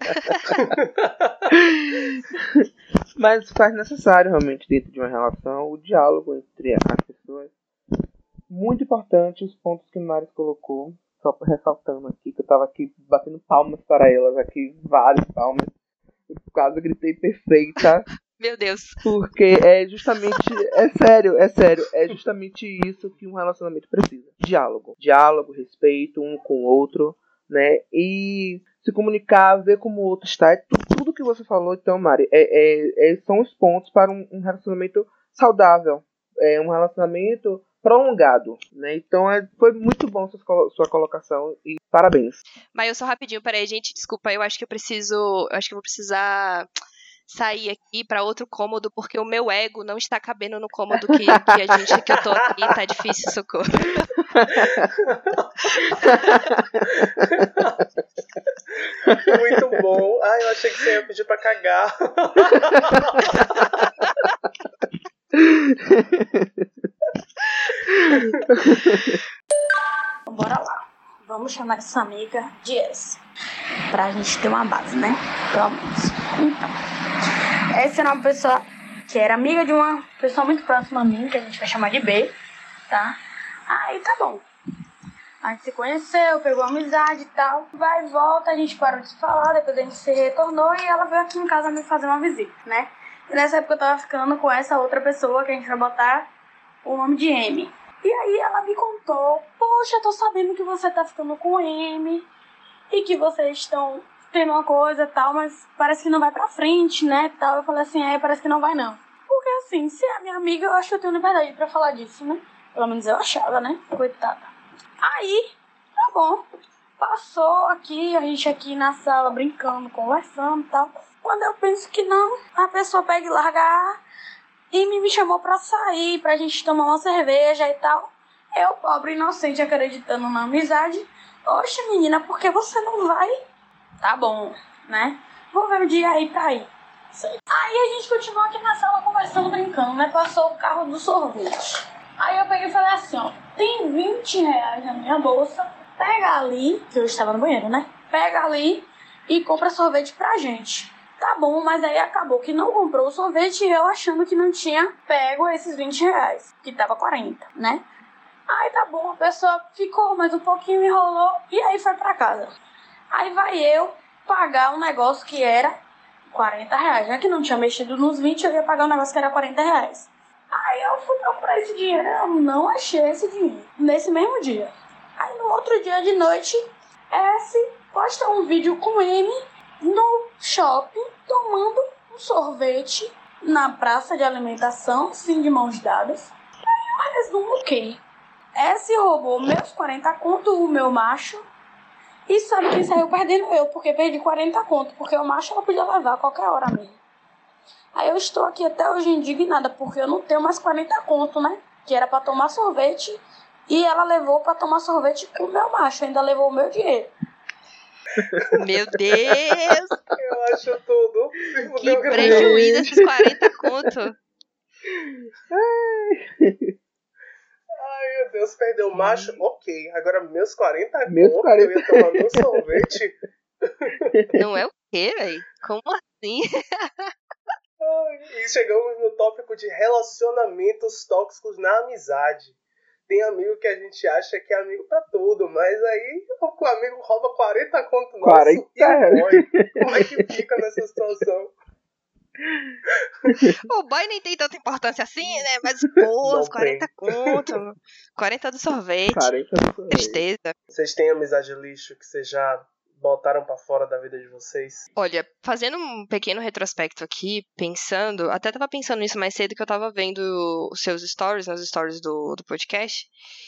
E: Mas faz necessário realmente dentro de uma relação o diálogo entre as pessoas. Muito importante os pontos que Mari colocou. Só ressaltando aqui, que eu tava aqui batendo palmas para elas aqui, várias palmas. Eu quase gritei perfeita.
D: Meu Deus.
E: Porque é justamente, é sério, é justamente isso que um relacionamento precisa. Diálogo, respeito um com o outro, né? E se comunicar, ver como o outro está. Tudo que você falou, então, Mari, são os pontos para um relacionamento saudável. Um relacionamento prolongado, né? Então foi muito bom sua colocação e parabéns.
D: Mas eu só rapidinho, peraí, gente, desculpa, eu acho que eu vou precisar sair aqui para outro cômodo, porque o meu ego não está cabendo no cômodo que eu tô aqui, tá difícil, socorro.
C: Muito bom. Eu achei que você ia pedir pra cagar.
H: Bora lá. Vamos chamar essa amiga de S, pra gente ter uma base, né? Pelo menos. Então, essa era uma pessoa que era amiga de uma pessoa muito próxima a mim, que a gente vai chamar de B, tá? Aí tá bom. A gente se conheceu, pegou amizade e tal. Vai e volta, a gente parou de se falar, depois a gente se retornou e ela veio aqui em casa me fazer uma visita, né? E nessa época eu tava ficando com essa outra pessoa que a gente vai botar o nome de M. E aí ela me contou, poxa, eu tô sabendo que você tá ficando com M e que vocês estão tendo uma coisa e tal, mas parece que não vai pra frente, né, tal. Eu falei assim, parece que não vai não. Porque assim, se é minha amiga, eu acho que eu tenho liberdade pra falar disso, né? Pelo menos eu achava, né? Coitada. Aí, tá bom. Passou aqui, a gente aqui na sala brincando, conversando e tal. Quando eu penso que não, a pessoa pega e larga e me chamou pra sair, pra gente tomar uma cerveja e tal. Eu, pobre inocente, acreditando na amizade. Oxe, menina, por que você não vai? Tá bom, né? Vou ver o dia aí pra ir. Aí a gente continuou aqui na sala conversando, brincando, né? Passou o carro do sorvete. Aí eu peguei e falei assim, ó, tem 20 reais na minha bolsa, pega ali, que eu estava no banheiro, né? Pega ali e compra sorvete pra gente. Tá bom, mas aí acabou que não comprou o sorvete e eu achando que não tinha pego esses 20 reais, que tava 40, né? Aí tá bom, a pessoa ficou mais um pouquinho, enrolou e aí foi pra casa. Aí vai eu pagar um negócio que era 40 reais, já que não tinha mexido nos 20, eu ia pagar um negócio que era 40 reais. Aí eu fui procurar esse dinheiro, eu não achei esse dinheiro, nesse mesmo dia. Aí no outro dia de noite, S posta um vídeo com M no shopping, tomando um sorvete na praça de alimentação, sim, de mãos dadas. Aí eu resumo o quê? S roubou meus 40 conto, o meu macho, e sabe quem saiu perdendo? Eu, porque perdi 40 conto, porque o macho ela podia levar a qualquer hora mesmo. Aí eu estou aqui até hoje indignada, porque eu não tenho mais 40 conto, né? Que era pra tomar sorvete, e ela levou pra tomar sorvete com o meu macho, ainda levou o meu dinheiro.
D: Meu Deus!
C: Eu acho tudo.
D: Que prejuízo esses 40 conto.
C: Ai, meu Deus, perdeu o macho? Ok. Agora meus 40
E: Meus
C: conto,
E: 40.
C: eu ia tomar meu sorvete.
D: Não é o quê, velho? Como assim?
C: Ai, e chegamos no tópico de relacionamentos tóxicos na amizade. Tem amigo que a gente acha que é amigo pra tudo, mas aí o amigo rouba 40 conto nosso
E: 40
C: e morre. Como é que fica nessa situação?
D: O boy nem tem tanta importância assim, né? Mas, pô,
C: Não
D: os 40 conto. 40 do sorvete.
E: 40 do
D: Tristeza.
C: Vocês têm amizade lixo que vocês já botaram pra fora da vida de vocês?
D: Olha, fazendo um pequeno retrospecto aqui, pensando, até tava pensando nisso mais cedo que eu tava vendo os seus stories, nas stories do podcast,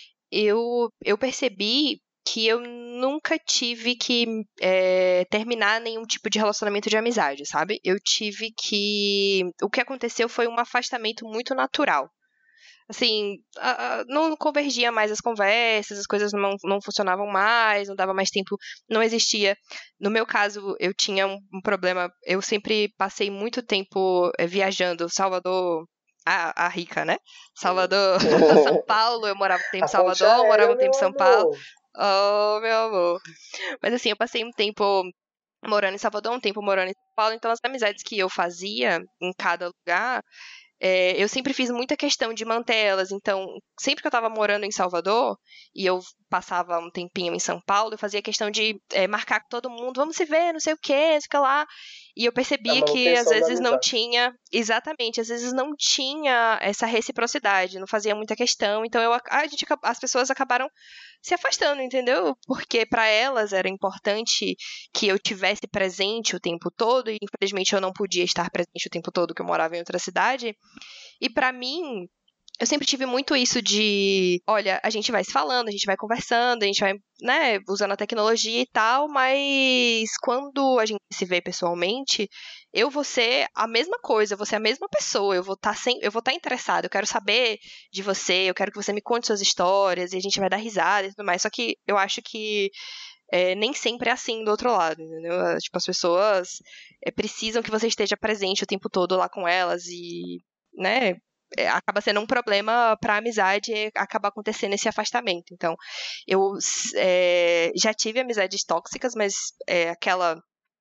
D: eu percebi que eu nunca tive que terminar nenhum tipo de relacionamento de amizade, sabe? Eu tive que... O que aconteceu foi um afastamento muito natural. Assim, não convergia mais as conversas, as coisas não funcionavam mais, não dava mais tempo, não existia. No meu caso, eu tinha um problema, eu sempre passei muito tempo viajando, Salvador, a rica, né? Salvador, São Paulo, eu morava um tempo em Salvador, morava um tempo em São Paulo. Oh, meu amor. Mas assim, eu passei um tempo morando em Salvador, um tempo morando em São Paulo, então as amizades que eu fazia em cada lugar... eu sempre fiz muita questão de manter elas, então sempre que eu estava morando em Salvador e eu passava um tempinho em São Paulo, eu fazia questão de marcar com todo mundo, vamos se ver, não sei o que lá, e eu percebia que às vezes não tinha, exatamente, às vezes não tinha essa reciprocidade, não fazia muita questão, então as pessoas acabaram se afastando, entendeu? Porque para elas era importante que eu tivesse presente o tempo todo, e infelizmente eu não podia estar presente o tempo todo, que eu morava em outra cidade. E para mim, eu sempre tive muito isso de, olha, a gente vai se falando, a gente vai conversando, a gente vai, né, usando a tecnologia e tal, mas quando a gente se vê pessoalmente, eu vou ser a mesma coisa, eu vou ser a mesma pessoa, eu vou estar interessada, eu quero saber de você, eu quero que você me conte suas histórias, e a gente vai dar risada e tudo mais, só que eu acho que nem sempre é assim do outro lado, entendeu? Tipo, as pessoas precisam que você esteja presente o tempo todo lá com elas e, né, acaba sendo um problema pra amizade e acaba acontecendo esse afastamento. Então, eu já tive amizades tóxicas, mas aquela...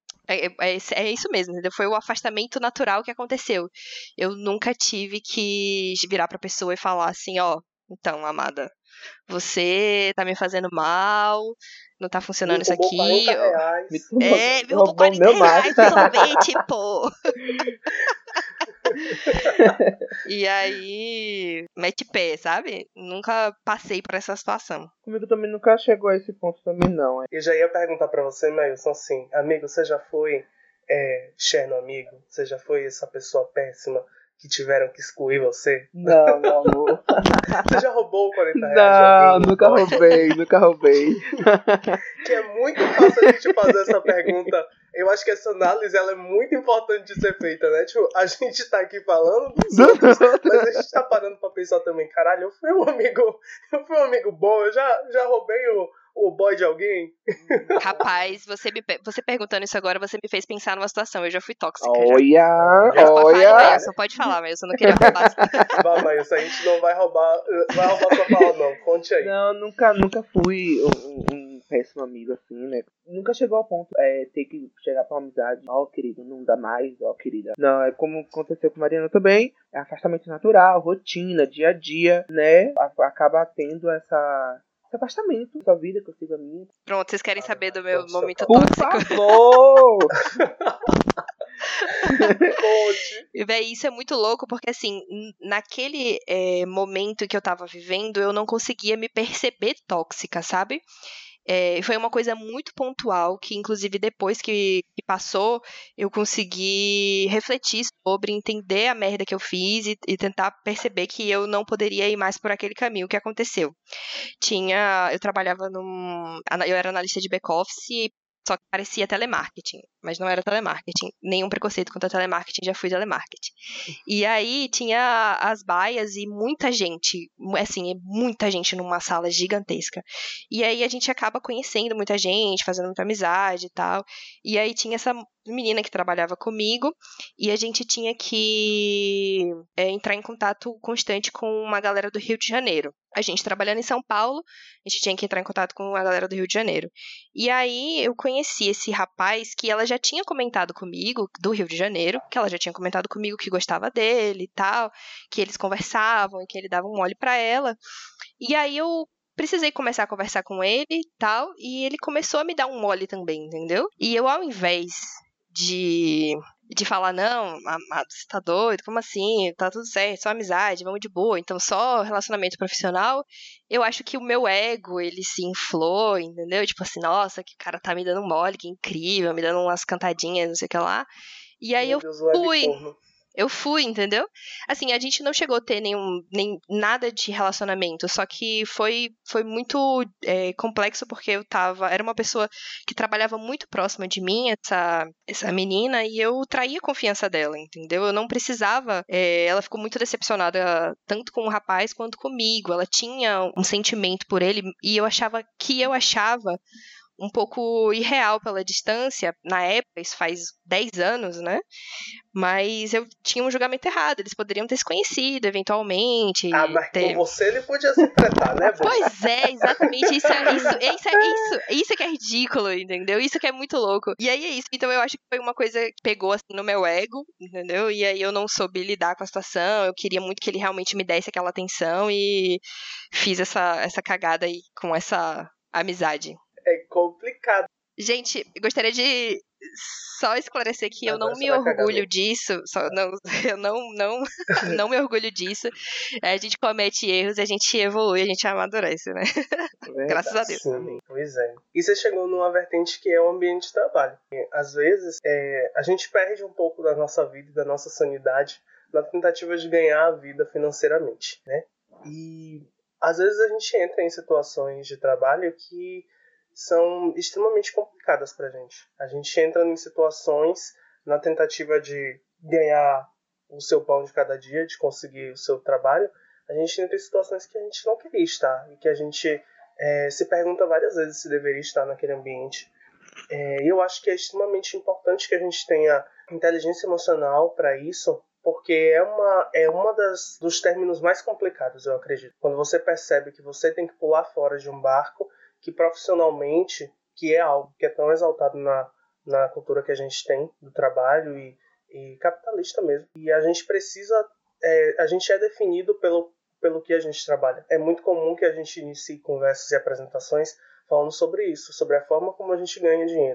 D: É isso mesmo, entendeu? Foi o afastamento natural que aconteceu. Eu nunca tive que virar pra pessoa e falar assim, ó, então, amada, você tá me fazendo mal, não tá funcionando isso aqui.
C: R$40.
D: Me roubou 40 reais de sorvete, pô. E aí, mete pé, sabe? Nunca passei por essa situação.
E: Comigo também nunca chegou a esse ponto também, não.
C: Eu já ia perguntar pra você, Mailson, assim, amigo, você já foi Cherno amigo? Você já foi essa pessoa péssima que tiveram que excluir você?
E: Não, meu amor.
C: Você já roubou 40 reais de
E: Não,
C: alguém?
E: nunca roubei.
C: Que é muito fácil a gente fazer essa pergunta. Eu acho que essa análise ela é muito importante de ser feita, né? Tipo, a gente tá aqui falando dos outros, mas a gente tá parando pra pensar também, caralho, eu fui um amigo bom, eu já roubei o boy de alguém.
D: Rapaz, você perguntando isso agora, você me fez pensar numa situação. Eu já fui tóxica.
E: Olha.
D: Só pode falar, mas eu não queria roubar.
C: Vai, Mailson, a gente não vai roubar sua fala, não. Conte aí.
E: Não, nunca fui um péssimo amigo, assim, né? Nunca chegou ao ponto ter que chegar pra uma amizade. Ó, querido, não dá mais, ó, querida. Não, é como aconteceu com Mariana também. É afastamento natural, rotina, dia a dia, né? Acaba tendo esse afastamento da sua vida, que eu sigo a minha.
D: Pronto, vocês querem saber do meu momento
E: Por
D: tóxico?
E: favor!
C: Conte.
D: Véi, isso é muito louco, porque assim, naquele momento que eu tava vivendo, eu não conseguia me perceber tóxica, sabe? Foi uma coisa muito pontual, que inclusive depois que passou, eu consegui refletir sobre, entender a merda que eu fiz e tentar perceber que eu não poderia ir mais por aquele caminho. O que aconteceu? Eu trabalhava eu era analista de back-office, só que parecia telemarketing, mas não era telemarketing. Nenhum preconceito contra telemarketing, já fui telemarketing. E aí tinha as baias e muita gente, assim, muita gente numa sala gigantesca. E aí a gente acaba conhecendo muita gente, fazendo muita amizade e tal. E aí tinha essa menina que trabalhava comigo e a gente tinha que entrar em contato constante com uma galera do Rio de Janeiro. A gente trabalhando em São Paulo, a gente tinha que entrar em contato com a galera do Rio de Janeiro. E aí eu conheci esse rapaz que ela já tinha comentado comigo, do Rio de Janeiro, que ela já tinha comentado comigo que gostava dele e tal, que eles conversavam e que ele dava um mole pra ela. E aí eu precisei começar a conversar com ele e tal, e ele começou a me dar um mole também, entendeu? E eu, ao invés de falar, não, amado, você tá doido, como assim? Tá tudo certo, só amizade, vamos de boa, então só relacionamento profissional, eu acho que o meu ego, ele se inflou, entendeu? Tipo assim, nossa, que o cara tá me dando mole, que incrível, me dando umas cantadinhas, não sei o que lá. E aí eu fui, entendeu? Assim, a gente não chegou a ter nem nada de relacionamento, só que foi muito complexo porque era uma pessoa que trabalhava muito próxima de mim, essa menina, e eu traía a confiança dela, entendeu? Eu não precisava, ela ficou muito decepcionada tanto com o rapaz quanto comigo, ela tinha um sentimento por ele, e eu achava um pouco irreal pela distância, na época, isso faz 10 anos, né? Mas eu tinha um julgamento errado, eles poderiam ter se conhecido, eventualmente.
C: Mas com você ele podia se tratar, né?
D: Pois é, exatamente, isso que é ridículo, entendeu? Isso que é muito louco. E aí é isso, então eu acho que foi uma coisa que pegou assim no meu ego, entendeu? E aí eu não soube lidar com a situação, eu queria muito que ele realmente me desse aquela atenção e fiz essa cagada aí com essa amizade.
C: É complicado.
D: Gente, eu gostaria de só esclarecer que eu não me orgulho disso. Eu não me orgulho disso. A gente comete erros, a gente evolui, a gente amadurece, né? Graças a Deus.
C: Sim, pois é. E você chegou numa vertente que é o ambiente de trabalho. Às vezes, a gente perde um pouco da nossa vida e da nossa sanidade na tentativa de ganhar a vida financeiramente, né? E às vezes a gente entra em situações de trabalho que são extremamente complicadas pra gente. A gente entra em situações na tentativa de ganhar o seu pão de cada dia, de conseguir o seu trabalho. A gente entra em situações que a gente não queria estar e que a gente se pergunta várias vezes se deveria estar naquele ambiente. E eu acho que é extremamente importante que a gente tenha inteligência emocional para isso, porque é uma dos términos mais complicados, eu acredito. Quando você percebe que você tem que pular fora de um barco, que profissionalmente, que é algo que é tão exaltado na cultura que a gente tem do trabalho e capitalista mesmo. E a gente precisa, a gente é definido pelo que a gente trabalha. É muito comum que a gente inicie conversas e apresentações falando sobre isso, sobre a forma como a gente ganha dinheiro.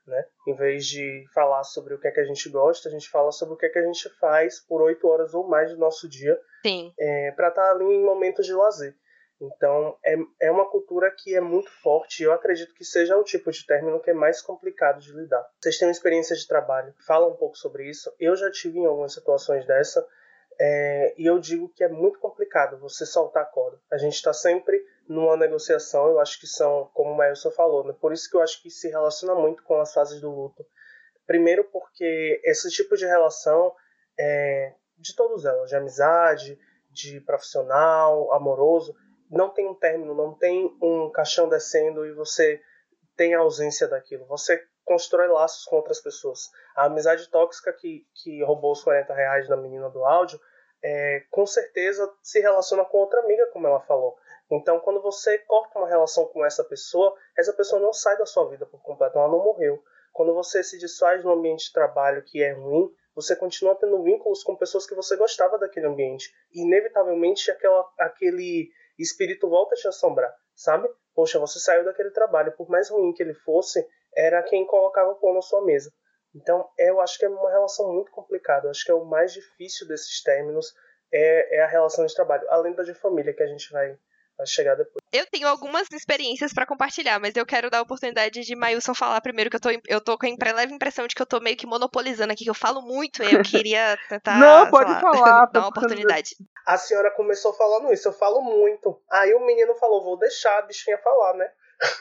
C: né? Em vez de falar sobre o que é que a gente gosta, a gente fala sobre o que é que a gente faz por 8 horas ou mais do nosso dia para estar ali em momentos de lazer. Então, é uma cultura que é muito forte e eu acredito que seja um tipo de término que é mais complicado de lidar. Vocês têm uma experiência de trabalho, fala um pouco sobre isso. Eu já tive em algumas situações dessa e eu digo que é muito complicado você soltar a corda. A gente está sempre numa negociação, eu acho que são, como o Mailson falou, né? Por isso que eu acho que se relaciona muito com as fases do luto. Primeiro porque esse tipo de relação, de todos elas, de amizade, de profissional, amoroso, não tem um término, não tem um caixão descendo e você tem a ausência daquilo. Você constrói laços com outras pessoas. A amizade tóxica que roubou os R$40 da menina do áudio, com certeza se relaciona com outra amiga, como ela falou. Então, quando você corta uma relação com essa pessoa não sai da sua vida por completo, ela não morreu. Quando você se desfaz no ambiente de trabalho que é ruim, você continua tendo vínculos com pessoas que você gostava daquele ambiente. E, inevitavelmente, aquele espírito volta a te assombrar, sabe? Poxa, você saiu daquele trabalho, por mais ruim que ele fosse, era quem colocava o pão na sua mesa. Então, eu acho que é uma relação muito complicada. Eu acho que é o mais difícil desses términos, é a relação de trabalho. Além da de família, que a gente vai chegar depois.
D: Eu tenho algumas experiências pra compartilhar, mas eu quero dar a oportunidade de Mailson falar primeiro, que eu tô com a leve impressão de que eu tô meio que monopolizando aqui, que eu falo muito, e eu queria tentar,
E: Não, pode falar,
D: dar uma oportunidade.
C: A senhora começou falando isso, eu falo muito. Aí o menino falou, vou deixar a bichinha falar, né?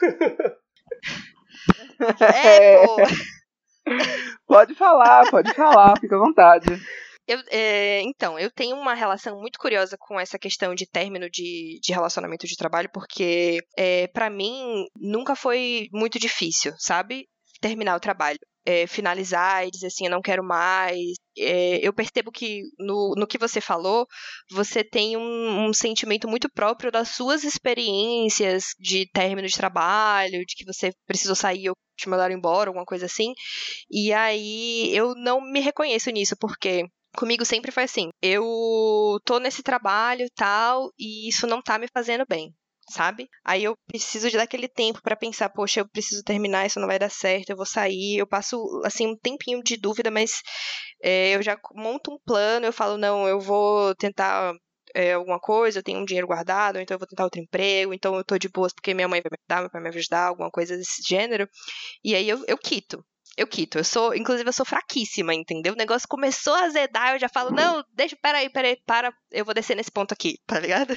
D: Pô.
E: Pode falar, fica à vontade.
D: Então, eu tenho uma relação muito curiosa com essa questão de término de relacionamento de trabalho, porque pra mim nunca foi muito difícil, sabe? Terminar o trabalho. Finalizar e dizer assim, eu não quero mais. Eu percebo que no que você falou, você tem um sentimento muito próprio das suas experiências de término de trabalho, de que você precisou sair ou te mandaram embora, alguma coisa assim. E aí eu não me reconheço nisso, porque comigo sempre foi assim, eu tô nesse trabalho e tal, e isso não tá me fazendo bem, sabe? Aí eu preciso de dar aquele tempo pra pensar, poxa, eu preciso terminar, isso não vai dar certo, eu vou sair, eu passo, assim, um tempinho de dúvida, mas eu já monto um plano, eu falo, não, eu vou tentar alguma coisa, eu tenho um dinheiro guardado, então eu vou tentar outro emprego, então eu tô de boas porque minha mãe vai me ajudar, meu pai vai me ajudar, alguma coisa desse gênero, e aí eu quito. Inclusive eu sou fraquíssima, entendeu? O negócio começou a azedar, eu já falo, não, peraí, para, eu vou descer nesse ponto aqui, tá ligado?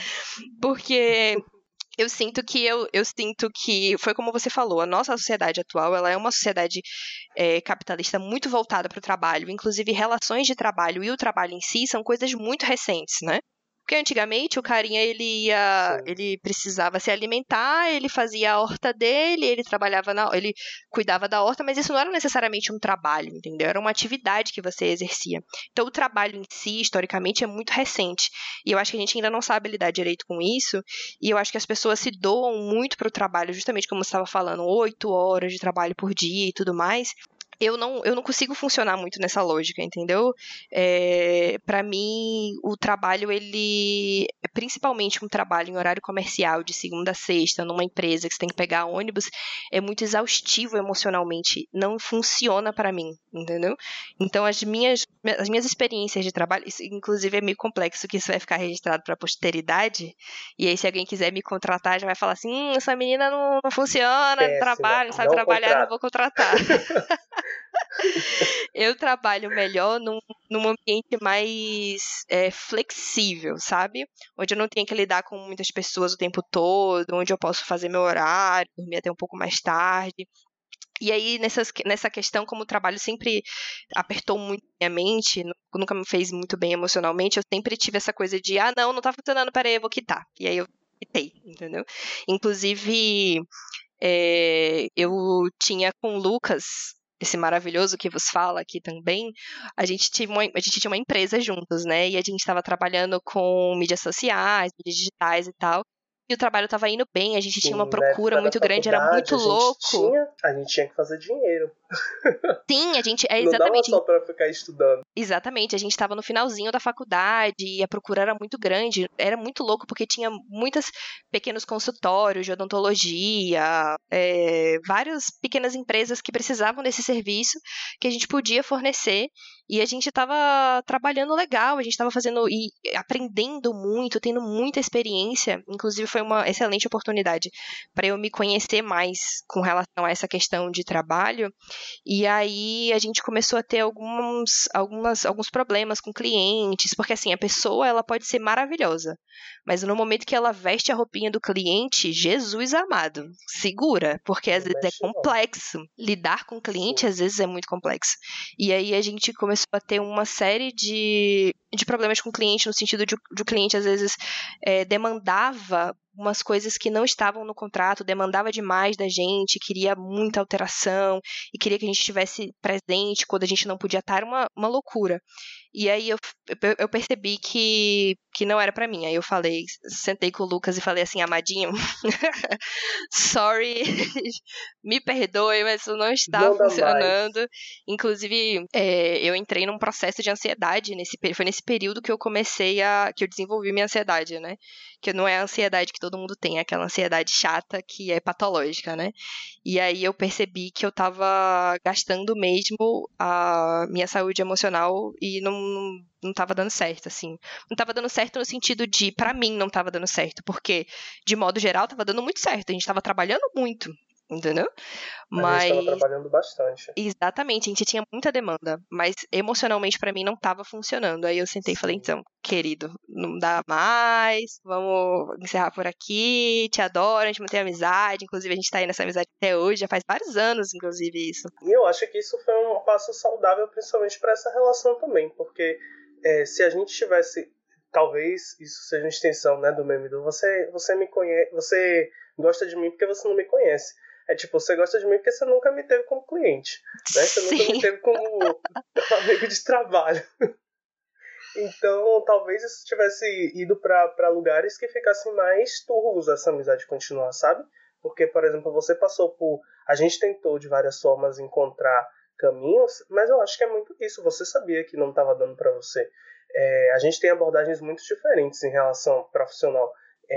D: Porque eu sinto que foi como você falou, a nossa sociedade atual, ela é uma sociedade capitalista muito voltada para o trabalho, inclusive relações de trabalho e o trabalho em si são coisas muito recentes, né? Porque antigamente o carinha, ele precisava se alimentar, ele fazia a horta dele, ele cuidava da horta, mas isso não era necessariamente um trabalho, entendeu? Era uma atividade que você exercia. Então o trabalho em si, historicamente, é muito recente. E eu acho que a gente ainda não sabe lidar direito com isso, e eu acho que as pessoas se doam muito para o trabalho, justamente como você estava falando, 8 horas de trabalho por dia e tudo mais. Eu não consigo funcionar muito nessa lógica, entendeu? Para mim, o trabalho, ele, principalmente um trabalho em horário comercial, de segunda a sexta, numa empresa que você tem que pegar ônibus, é muito exaustivo emocionalmente. Não funciona para mim, entendeu? Então, as minhas experiências de trabalho, isso, inclusive, é meio complexo, que isso vai ficar registrado para a posteridade, e aí se alguém quiser me contratar, já vai falar assim, essa menina não funciona no trabalho, não sabe trabalhar, não vou contratar. Eu trabalho melhor num ambiente mais flexível, sabe? Onde eu não tenho que lidar com muitas pessoas o tempo todo, onde eu posso fazer meu horário, dormir até um pouco mais tarde. E aí, nessa questão, como o trabalho sempre apertou muito minha mente, nunca me fez muito bem emocionalmente, eu sempre tive essa coisa de, não tá funcionando, peraí, eu vou quitar. E aí eu quitei, entendeu? Inclusive, eu tinha com o Lucas, esse maravilhoso que vos fala aqui também, a gente tinha uma empresa juntos, né? E a gente estava trabalhando com mídias sociais, mídias digitais e tal. E o trabalho tava indo bem, a gente tinha uma
C: Sim,
D: procura muito grande, era muito louco.
C: A gente tinha que fazer dinheiro.
D: Sim, a gente.
C: Não dava só pra ficar estudando.
D: Exatamente, a gente estava no finalzinho da faculdade e a procura era muito grande. Era muito louco porque tinha muitos pequenos consultórios de odontologia, várias pequenas empresas que precisavam desse serviço que a gente podia fornecer. E a gente estava trabalhando legal, a gente estava fazendo e aprendendo muito, tendo muita experiência. Inclusive foi uma excelente oportunidade para eu me conhecer mais com relação a essa questão de trabalho. E aí a gente começou a ter alguns problemas com clientes, porque assim, a pessoa ela pode ser maravilhosa, mas no momento que ela veste a roupinha do cliente, Jesus amado, segura, porque às vezes é complexo. Lidar com o cliente às vezes é muito complexo. E aí a gente começou a ter uma série de problemas com o cliente, no sentido de o cliente às vezes demandava umas coisas que não estavam no contrato, demandava demais da gente, queria muita alteração e queria que a gente estivesse presente quando a gente não podia estar, uma loucura. E aí eu percebi que não era pra mim. Aí eu sentei com o Lucas e falei assim, amadinho, sorry, me perdoe, mas isso não está funcionando. Inclusive, eu entrei num processo de ansiedade, foi nesse período que eu que eu desenvolvi minha ansiedade, né? Que não é a ansiedade que todo mundo tem, é aquela ansiedade chata que é patológica, né? E aí eu percebi que eu tava gastando mesmo a minha saúde emocional e não tava dando certo, assim. Não tava dando certo no sentido de, pra mim, não tava dando certo, porque, de modo geral, tava dando muito certo. A gente tava trabalhando muito, entendeu?
C: A gente tava trabalhando bastante.
D: Exatamente, a gente tinha muita demanda, mas emocionalmente pra mim não tava funcionando. Aí eu sentei e falei, então, querido, não dá mais, vamos encerrar por aqui, te adoro, a gente mantém amizade, inclusive a gente tá aí nessa amizade até hoje, já faz vários anos, inclusive, isso.
C: E eu acho que isso foi um passo saudável, principalmente pra essa relação também, porque se a gente tivesse, talvez isso seja uma extensão, né, do meme do você me conhece, você gosta de mim porque você não me conhece. É tipo, você gosta de mim porque você nunca me teve como cliente, né? Você nunca me teve como amigo de trabalho. Então, talvez isso tivesse ido pra lugares que ficassem mais turvos essa amizade continuar, sabe? Porque, por exemplo, você passou por... A gente tentou de várias formas encontrar caminhos, mas eu acho que é muito isso. Você sabia que não estava dando pra você. A gente tem abordagens muito diferentes em relação ao profissional.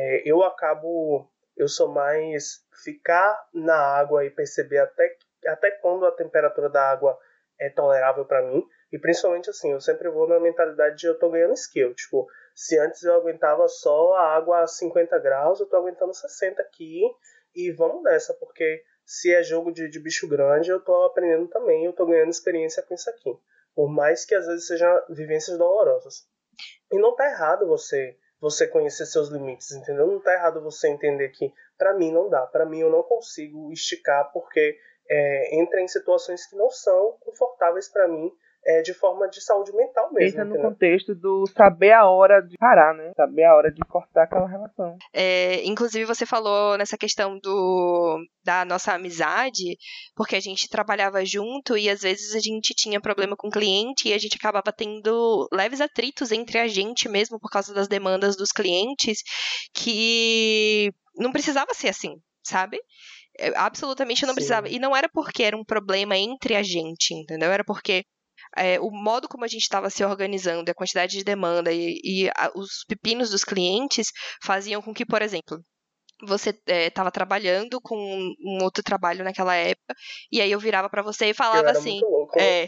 C: Eu sou mais ficar na água e perceber até quando a temperatura da água é tolerável pra mim. E principalmente assim, eu sempre vou na mentalidade de eu tô ganhando skill. Tipo, se antes eu aguentava só a água a 50 graus, eu tô aguentando 60 aqui. E vamos nessa, porque se é jogo de bicho grande, eu tô aprendendo também. Eu tô ganhando experiência com isso aqui. Por mais que às vezes sejam vivências dolorosas. E não tá errado você conhecer seus limites, entendeu? Não tá errado você entender que pra mim não dá. Pra mim eu não consigo esticar porque entra em situações que não são confortáveis pra mim, de forma de saúde mental mesmo.
E: Entra no contexto do saber a hora de parar, né? Saber a hora de cortar aquela relação.
D: Inclusive você falou nessa questão da nossa amizade, porque a gente trabalhava junto e às vezes a gente tinha problema com o cliente e a gente acabava tendo leves atritos entre a gente mesmo por causa das demandas dos clientes, que não precisava ser assim, sabe? Absolutamente não precisava. E não era porque era um problema entre a gente, entendeu? Era porque o modo como a gente estava se organizando, a quantidade de demanda e os pepinos dos clientes faziam com que, por exemplo, você estava trabalhando com um outro trabalho naquela época, e aí eu virava pra você e falava assim...
C: Muito louco, né?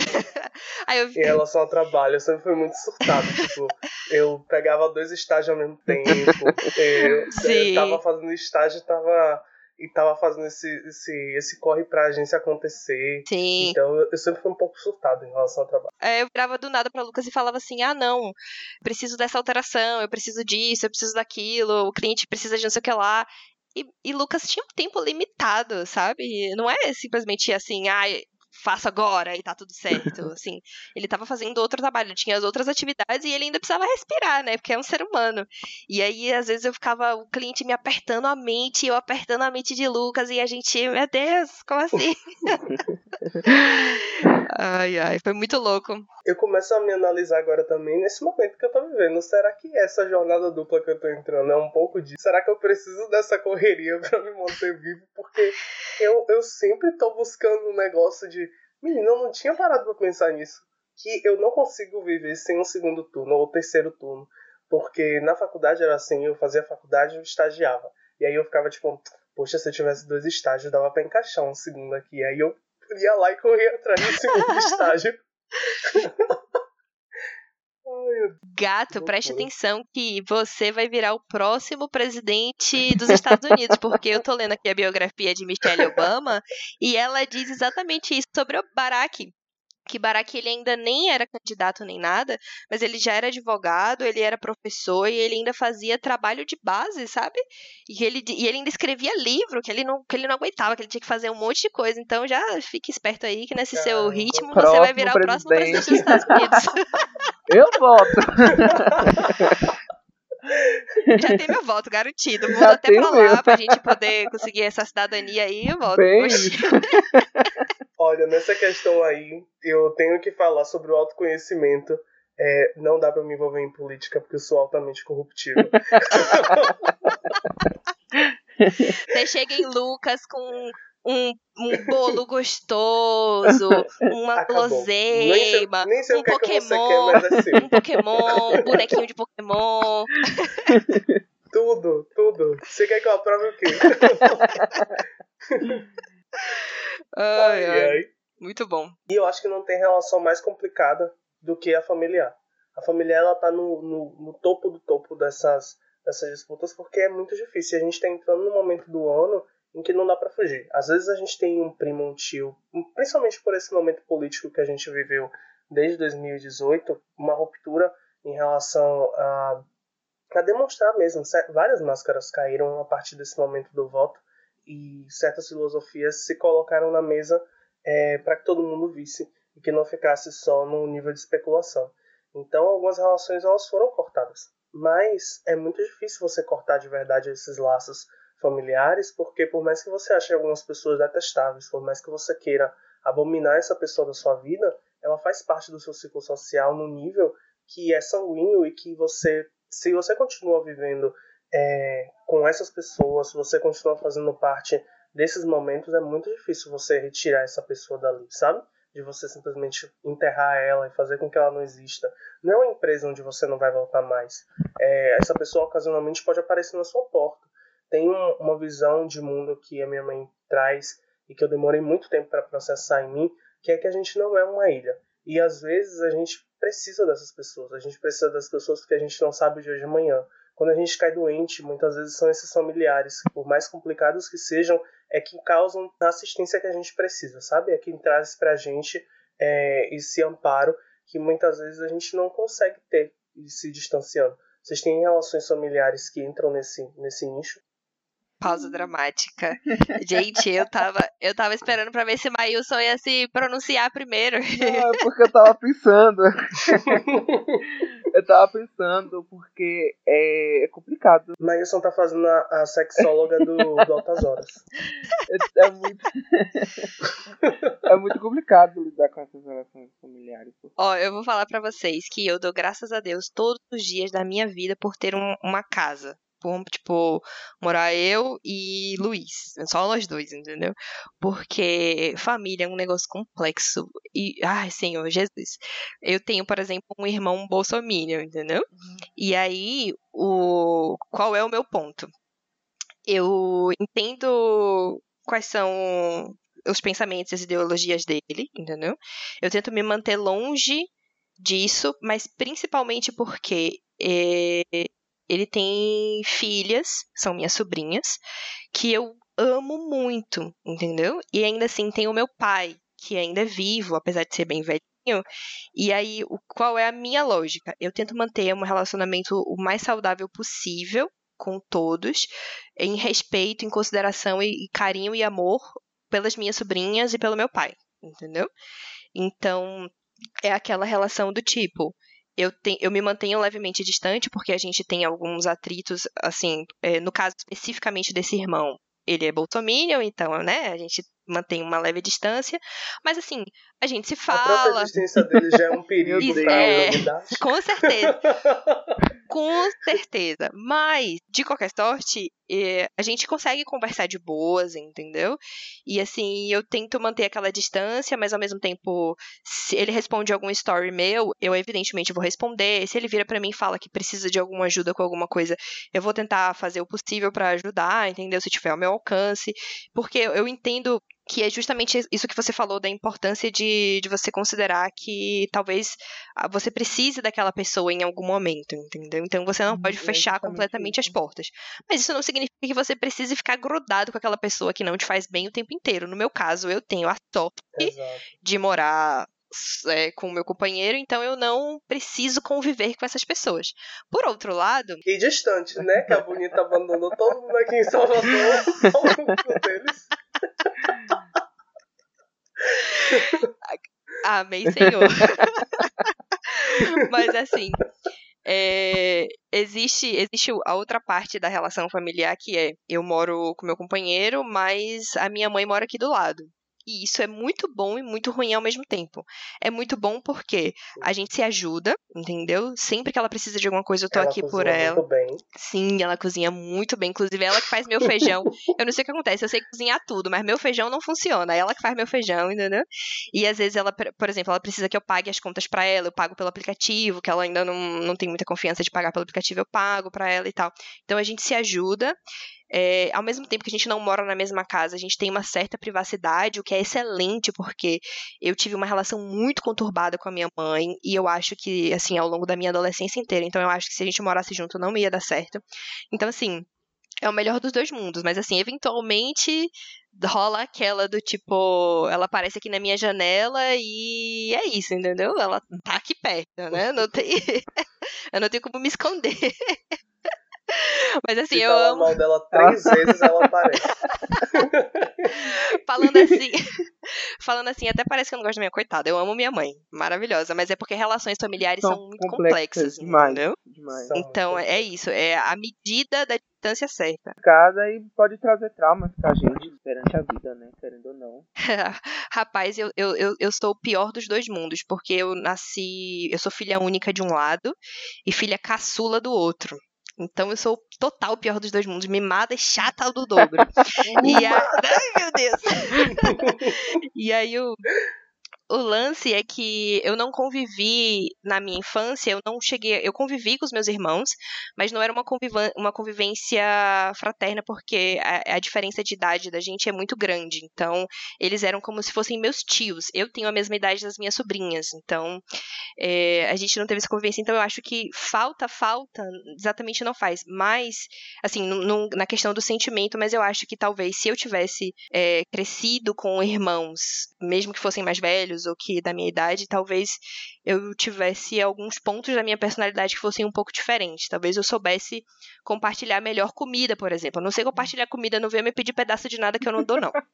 C: Em relação ao trabalho, eu sempre fui muito surtado. Tipo, eu pegava 2 estágios ao mesmo tempo. Eu tava fazendo estágio e tava fazendo esse corre pra agência acontecer.
D: Sim.
C: Então eu sempre fui um pouco surtado em relação ao trabalho.
D: Eu virava do nada pra Lucas e falava assim, não, preciso dessa alteração, eu preciso disso, eu preciso daquilo, o cliente precisa de não sei o que lá. E Lucas tinha um tempo limitado, sabe? Não é simplesmente assim, faço agora e tá tudo certo, assim. Ele tava fazendo outro trabalho, ele tinha as outras atividades e ele ainda precisava respirar, né, porque é um ser humano. E aí, às vezes, o cliente me apertando a mente, eu apertando a mente de Lucas e a gente, meu Deus, como assim? Ai, foi muito louco.
C: Eu começo a me analisar agora também nesse momento que eu tô vivendo. Será que essa jornada dupla que eu tô entrando é um pouco disso? Será que eu preciso dessa correria pra me manter vivo? Porque eu sempre tô buscando um negócio de... Menina, eu não tinha parado pra pensar nisso. Que eu não consigo viver sem um segundo turno ou terceiro turno. Porque na faculdade era assim, eu fazia faculdade e eu estagiava. E aí eu ficava tipo, poxa, se eu tivesse 2 estágios, dava pra encaixar um segundo aqui. Aí eu ia lá e corria atrás do segundo estágio.
D: Gato, preste atenção que você vai virar o próximo presidente dos Estados Unidos, porque eu tô lendo aqui a biografia de Michelle Obama e ela diz exatamente isso sobre o Barack. Que Barack, ele ainda nem era candidato nem nada, mas ele já era advogado, ele era professor e ele ainda fazia trabalho de base, sabe? E ele ainda escrevia livro, que ele não aguentava, que ele tinha que fazer um monte de coisa. Então já fique esperto aí que nesse seu ritmo você vai virar o próximo presidente dos Estados Unidos.
E: Eu voto.
D: Já tem meu voto garantido. Vou até pra lá pra gente poder conseguir essa cidadania aí. Eu voto.
C: Olha, nessa questão aí, eu tenho que falar sobre o autoconhecimento. Não dá pra me envolver em política porque eu sou altamente corruptível.
D: Você chega em Lucas com um bolo gostoso, uma guloseima,
C: nem sei
D: um
C: o que
D: Pokémon,
C: é que você quer, mas é seu.
D: um Pokémon, um bonequinho de Pokémon.
C: Tudo. Você quer que eu aprove o quê?
D: Ai. Muito bom.
C: E eu acho que não tem relação mais complicada do que a familiar. A familiar, ela tá no topo do topo dessas disputas, porque é muito difícil. A gente tá entrando num momento do ano em que não dá pra fugir. Às vezes a gente tem um primo, um tio, principalmente por esse momento político que a gente viveu desde 2018, uma ruptura em relação a demonstrar mesmo. Várias máscaras caíram a partir desse momento do voto e certas filosofias se colocaram na mesa para que todo mundo visse e que não ficasse só no nível de especulação. Então algumas relações elas foram cortadas, mas é muito difícil você cortar de verdade esses laços familiares, porque por mais que você ache algumas pessoas detestáveis, por mais que você queira abominar essa pessoa da sua vida, ela faz parte do seu ciclo social no nível que é sanguíneo e que você, se você continua vivendo com essas pessoas, se você continua fazendo parte desses momentos, é muito difícil você retirar essa pessoa dali, sabe? De você simplesmente enterrar ela e fazer com que ela não exista. Não é uma empresa onde você não vai voltar mais. Essa pessoa ocasionalmente pode aparecer na sua porta. Tem uma visão de mundo que a minha mãe traz e que eu demorei muito tempo para processar em mim, que é que a gente não é uma ilha. E às vezes a gente precisa dessas pessoas. A gente precisa das pessoas porque a gente não sabe o dia de amanhã. Quando a gente cai doente, muitas vezes são esses familiares, que por mais complicados que sejam, é que causam a assistência que a gente precisa, sabe? É quem traz pra gente esse amparo que muitas vezes a gente não consegue ter e se distanciando. Vocês têm relações familiares que entram nesse nicho?
D: Pausa dramática. Gente, eu tava esperando pra ver se Maílson ia se pronunciar primeiro.
E: Não, é porque eu tava pensando. Porque é complicado.
C: Maílson tá fazendo a sexóloga do Altas Horas.
E: É muito complicado lidar com essas relações familiares.
D: Ó, eu vou falar pra vocês que eu dou graças a Deus todos os dias da minha vida por ter uma casa. Tipo, morar eu e Luiz. Só nós dois, entendeu? Porque família é um negócio complexo. E, ai, Senhor Jesus. Eu tenho, por exemplo, um irmão bolsominion, entendeu? E aí, qual é o meu ponto? Eu entendo quais são os pensamentos e as ideologias dele, entendeu? Eu tento me manter longe disso, mas principalmente porque ele tem filhas, são minhas sobrinhas, que eu amo muito, entendeu? E ainda assim tem o meu pai, que ainda é vivo, apesar de ser bem velhinho. E aí, qual é a minha lógica? Eu tento manter um relacionamento o mais saudável possível com todos, em respeito, em consideração e carinho e amor pelas minhas sobrinhas e pelo meu pai, entendeu? Então, é aquela relação do tipo... Eu me mantenho levemente distante, porque a gente tem alguns atritos, assim, no caso especificamente desse irmão, ele é bolsominion, então, né, a gente mantém uma leve distância, mas assim, a gente se
C: A própria
D: fala.
C: existência dele já é um perigo
D: Isso,
C: pra humanidade.
D: com certeza. Com certeza. Mas, de qualquer sorte, a gente consegue conversar de boas, entendeu? E assim, eu tento manter aquela distância, mas ao mesmo tempo, se ele responde algum story meu, eu evidentemente vou responder. Se ele vira pra mim e fala que precisa de alguma ajuda com alguma coisa, eu vou tentar fazer o possível pra ajudar, entendeu? Se tiver ao meu alcance. Porque eu entendo que é justamente isso que você falou, da importância de você considerar que talvez você precise daquela pessoa em algum momento, entendeu? Então você não pode fechar completamente as portas. Mas isso não significa que você precise ficar grudado com aquela pessoa que não te faz bem o tempo inteiro. No meu caso, eu tenho a sorte de morar com o meu companheiro, então eu não preciso conviver com essas pessoas. Por outro lado...
C: E distante, né? Que a Bonita abandonou todo mundo aqui em Salvador, só o grupo deles.
D: Amém, Senhor. Mas assim, existe a outra parte da relação familiar, que é, eu moro com meu companheiro, mas a minha mãe mora aqui do lado. E isso é muito bom e muito ruim ao mesmo tempo. É muito bom porque a gente se ajuda, entendeu? Sempre que ela precisa de alguma coisa, eu tô aqui por ela.
C: Muito bem.
D: Sim, ela cozinha muito bem. Inclusive, ela que faz meu feijão. Eu não sei o que acontece, eu sei cozinhar tudo, mas meu feijão não funciona. Ela que faz meu feijão, entendeu? E às vezes ela, por exemplo, ela precisa que eu pague as contas pra ela, eu pago pelo aplicativo, que ela ainda não tem muita confiança de pagar pelo aplicativo, eu pago pra ela e tal. Então a gente se ajuda. Ao mesmo tempo que a gente não mora na mesma casa, a gente tem uma certa privacidade, o que é excelente, porque eu tive uma relação muito conturbada com a minha mãe, e eu acho que, assim, ao longo da minha adolescência inteira, então eu acho que se a gente morasse junto não ia dar certo. Então, assim, é o melhor dos dois mundos, mas, assim, eventualmente rola aquela do tipo, ela aparece aqui na minha janela e é isso, entendeu? Ela tá aqui perto, né? Eu não tenho como me esconder. Mas assim,
C: se
D: eu
C: falar
D: amo.
C: mal dela 3 vezes, ela aparece.
D: Falando assim, até parece que eu não gosto da minha coitada. Eu amo minha mãe, maravilhosa. Mas é porque relações familiares são muito complexas,
E: demais,
D: entendeu?
E: Demais.
D: Então, é isso. É a medida da distância certa.
E: Cada e pode trazer traumas pra gente perante a vida, né? Querendo ou não.
D: Rapaz, eu sou o pior dos dois mundos, porque eu sou filha única de um lado e filha caçula do outro. Então eu sou o total pior dos dois mundos, mimada e chata do dobro. Ai, meu Deus! E aí o lance é que eu não convivi na minha infância, eu convivi com os meus irmãos, mas não era uma convivência fraterna, porque a diferença de idade da gente é muito grande, então eles eram como se fossem meus tios, eu tenho a mesma idade das minhas sobrinhas, então a gente não teve essa convivência, então eu acho que falta, exatamente não faz, mas, assim, na questão do sentimento, mas eu acho que talvez se eu tivesse crescido com irmãos, mesmo que fossem mais velhos, ou que da minha idade, talvez eu tivesse alguns pontos da minha personalidade que fossem um pouco diferentes. Talvez eu soubesse compartilhar melhor comida, por exemplo. Eu não sei compartilhar comida, não venha me pedir pedaço de nada que eu não dou, não.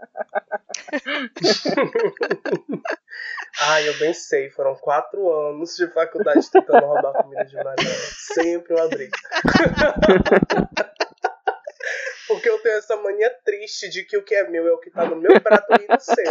C: Eu bem sei. Foram 4 anos de faculdade tentando roubar comida de Mariana. Sempre uma briga. Porque eu tenho essa mania triste de que o que é meu é o que tá no meu prato e no seu.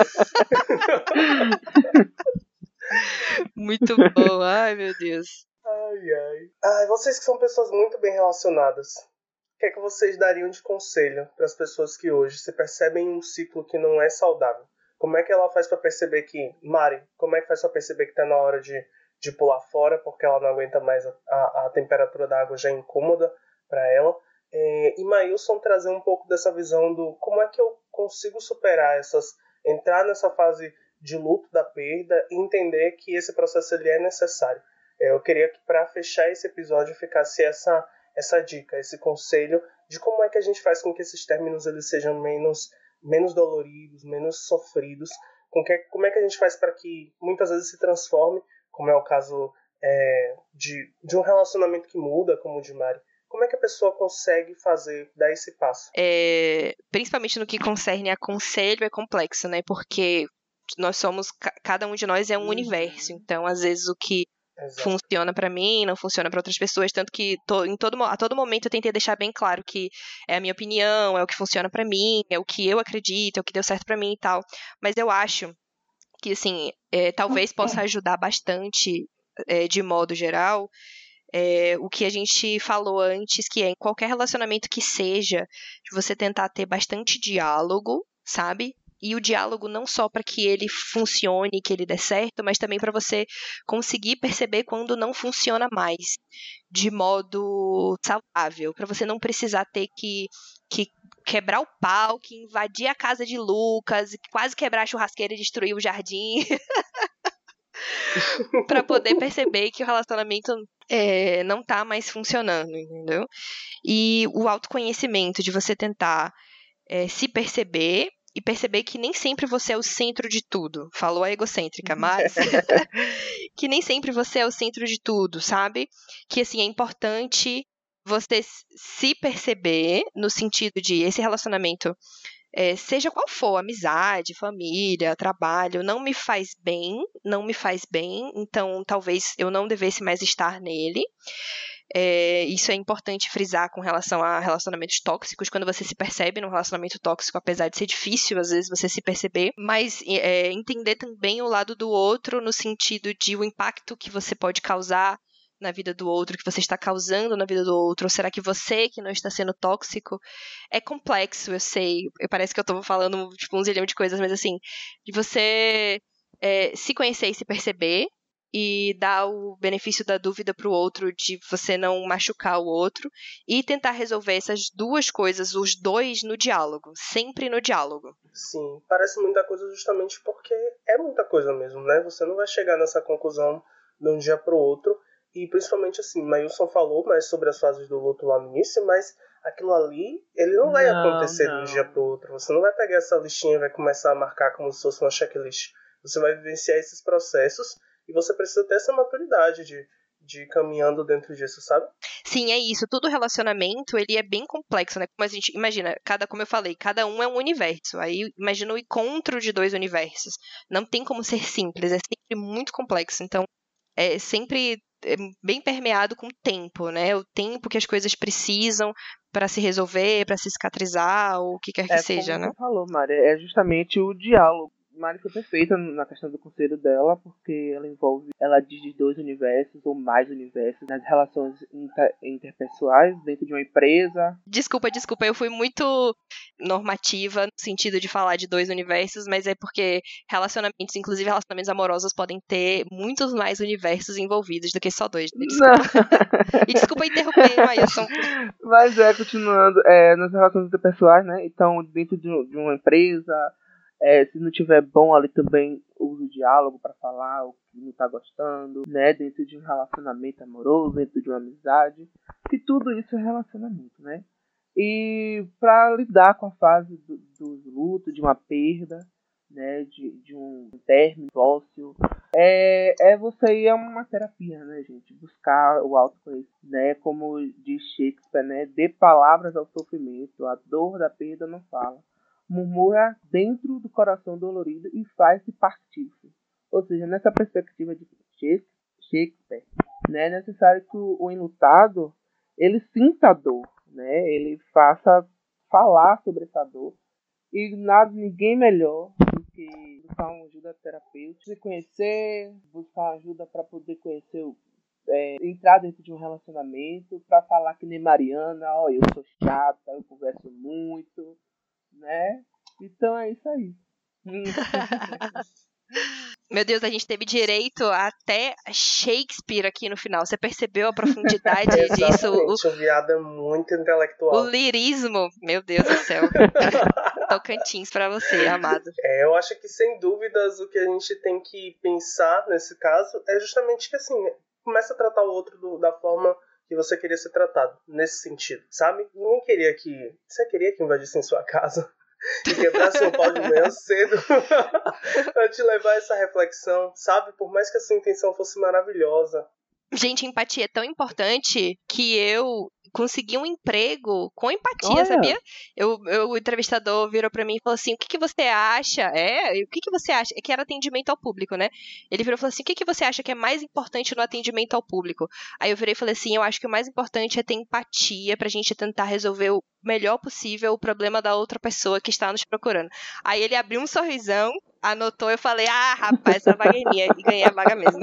D: Muito bom, ai meu Deus.
C: Ai, vocês que são pessoas muito bem relacionadas, o que é que vocês dariam de conselho para as pessoas que hoje se percebem em um ciclo que não é saudável? Como é que ela faz para perceber que... Mari, como é que faz para perceber que tá na hora de pular fora, porque ela não aguenta mais a temperatura da água já é incômoda para ela? E Maílson trazer um pouco dessa visão do como é que eu consigo superar entrar nessa fase de luto da perda e entender que esse processo ele é necessário. Eu queria que para fechar esse episódio ficasse essa dica, esse conselho de como é que a gente faz com que esses términos eles sejam menos doloridos, menos sofridos, como é que a gente faz para que muitas vezes se transforme, como é o caso de um relacionamento que muda, como o de Mari. Como é que a pessoa consegue dar esse passo?
D: Principalmente no que concerne a conselho é complexo, né? Porque nós somos, cada um de nós é um universo. Então, às vezes, o que funciona pra mim, não funciona pra outras pessoas, tanto que a todo momento eu tentei deixar bem claro que é a minha opinião, é o que funciona pra mim, é o que eu acredito, é o que deu certo pra mim e tal. Mas eu acho que, assim, talvez possa ajudar bastante, de modo geral, o que a gente falou antes, que é em qualquer relacionamento que seja, de você tentar ter bastante diálogo, sabe? E o diálogo não só para que ele funcione, que ele dê certo, mas também para você conseguir perceber quando não funciona mais, de modo saudável, para você não precisar ter que quebrar o pau, que invadir a casa de Lucas, quase quebrar a churrasqueira e destruir o jardim, para poder perceber que o relacionamento não tá mais funcionando, entendeu? E o autoconhecimento de você tentar se perceber e perceber que nem sempre você é o centro de tudo. Falou a egocêntrica, mas que nem sempre você é o centro de tudo, sabe? Que, assim, é importante você se perceber no sentido de esse relacionamento, seja qual for, amizade, família, trabalho, não me faz bem, então talvez eu não devesse mais estar nele. Isso é importante frisar com relação a relacionamentos tóxicos, quando você se percebe num relacionamento tóxico, apesar de ser difícil às vezes você se perceber, mas entender também o lado do outro no sentido de o impacto que você pode causar na vida do outro, que você está causando na vida do outro, ou será que você que não está sendo tóxico? É complexo, eu sei, parece que eu estou falando tipo, um zilhão de coisas, mas assim, de você se conhecer e se perceber, e dar o benefício da dúvida pro outro, de você não machucar o outro, e tentar resolver essas duas coisas, os dois, no diálogo, sempre no diálogo.
C: Sim, parece muita coisa justamente porque é muita coisa mesmo, né? Você não vai chegar nessa conclusão de um dia pro outro, e principalmente assim, Maílson falou mais sobre as fases do luto lá no início, mas aquilo ali, ele não vai acontecer de um dia pro outro. Você não vai pegar essa listinha e vai começar a marcar como se fosse uma checklist. Você vai vivenciar esses processos e você precisa ter essa maturidade de ir caminhando dentro disso, sabe?
D: Sim, é isso. Todo relacionamento, ele é bem complexo, né? Como a gente imagina, como eu falei, cada um é um universo. Aí imagina o encontro de dois universos. Não tem como ser simples, é sempre muito complexo. Então, é sempre bem permeado com o tempo, né? O tempo que as coisas precisam para se resolver, para se cicatrizar, ou o que quer que seja,
E: como
D: né?
E: você falou, Mari, é justamente o diálogo. Mari foi perfeita na questão do conselho dela, porque ela diz de dois universos ou mais universos nas relações interpessoais dentro de uma empresa.
D: Desculpa, eu fui muito normativa no sentido de falar de dois universos, mas é porque relacionamentos, inclusive relacionamentos amorosos, podem ter muitos mais universos envolvidos do que só dois. Desculpa. E desculpa interromper, Maílson.
E: Mas continuando, nas relações interpessoais, né? Então, dentro de uma empresa, se não tiver bom ali também, usa o diálogo para falar o que não tá gostando, né? Dentro de um relacionamento amoroso, dentro de uma amizade, que tudo isso é relacionamento, né? E para lidar com a fase do luto, de uma perda, né? De um término, divórcio, você ir a uma terapia, né, gente? Buscar o autoconhecimento, né? Como diz Shakespeare, né? Dê palavras ao sofrimento, a dor da perda não fala. Murmura dentro do coração dolorido e faz-se partir-se. Ou seja, nessa perspectiva de Shakespeare, né, é necessário que o enlutado ele sinta a dor, né, ele faça falar sobre essa dor. E ninguém melhor do que buscar uma ajuda terapêutica, se conhecer, buscar ajuda para poder conhecer, entrar dentro de um relacionamento, para falar que nem Mariana, eu sou chata, eu converso muito, né? Então é isso aí.
D: Meu Deus, a gente teve direito até Shakespeare aqui no final. Você percebeu a profundidade disso?
C: O viado é muito intelectual.
D: O lirismo, meu Deus do céu. Tocantins pra você, amado.
C: Eu acho que sem dúvidas o que a gente tem que pensar nesse caso é justamente que assim, começa a tratar o outro da forma que você queria ser tratado, nesse sentido, sabe? Ninguém queria que... Você queria que invadissem sua casa e quebrassem o pau de manhã cedo pra te levar a essa reflexão, sabe? Por mais que a sua intenção fosse maravilhosa.
D: Gente, empatia é tão importante que eu consegui um emprego com empatia, sabia? O entrevistador virou pra mim e falou assim, o que você acha? O que você acha? É que era atendimento ao público, né? Ele virou e falou assim, o que você acha que é mais importante no atendimento ao público? Aí eu virei e falei assim, eu acho que o mais importante é ter empatia pra gente tentar resolver o melhor possível o problema da outra pessoa que está nos procurando. Aí ele abriu um sorrisão, anotou, eu falei, rapaz, essa vaga é minha, e ganhei a vaga mesmo.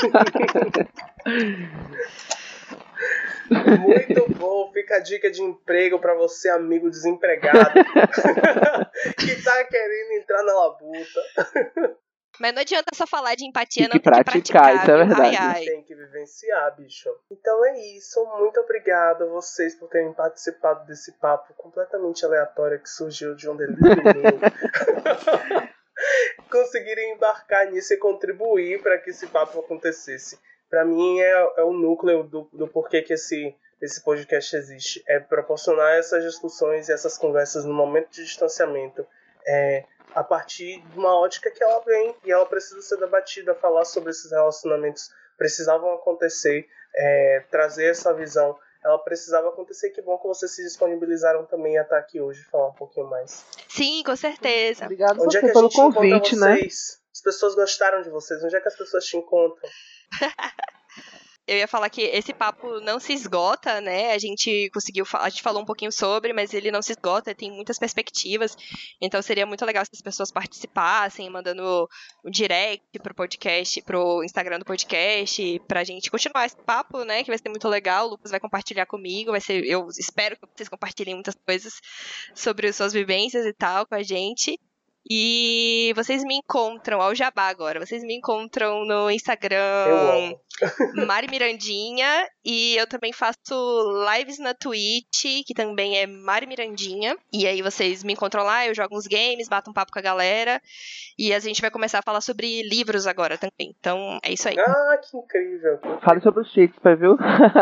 C: Muito bom, fica a dica de emprego pra você, amigo desempregado, que tá querendo entrar na labuta.
D: Mas não adianta só falar de empatia,
E: Tem
D: não
E: que praticar, isso é verdade.
D: Ai.
C: Tem que vivenciar, bicho. Então é isso, muito obrigado a vocês por terem participado desse papo completamente aleatório que surgiu de um delírio meu. Conseguirem embarcar nisso e contribuir para que esse papo acontecesse. Para mim é o núcleo do porquê que esse podcast existe. É proporcionar essas discussões e essas conversas no momento de distanciamento. A partir de uma ótica que ela vem e ela precisa ser debatida, falar sobre esses relacionamentos precisavam acontecer, trazer essa visão. Ela precisava acontecer, que bom que vocês se disponibilizaram também a estar aqui hoje e falar um pouquinho mais.
D: Sim, com certeza.
E: Obrigado
C: Onde é que a
E: pelo
C: gente encontra
E: convite, né?
C: vocês? As pessoas gostaram de vocês? Onde é que as pessoas te encontram?
D: Eu ia falar que esse papo não se esgota, né? A gente falou um pouquinho sobre, mas ele não se esgota, tem muitas perspectivas. Então seria muito legal se as pessoas participassem, mandando um direct pro podcast, pro Instagram do podcast, pra gente continuar esse papo, né? Que vai ser muito legal. O Lucas vai compartilhar comigo, eu espero que vocês compartilhem muitas coisas sobre as suas vivências e tal com a gente. E vocês me encontram, ao jabá agora, vocês me encontram no Instagram, Mari Mirandinha, e eu também faço lives na Twitch, que também é Mari Mirandinha, e aí vocês me encontram lá, eu jogo uns games, bato um papo com a galera, e a gente vai começar a falar sobre livros agora também, então é isso aí.
C: Ah, que incrível!
E: Fale sobre o Shakespeare, viu?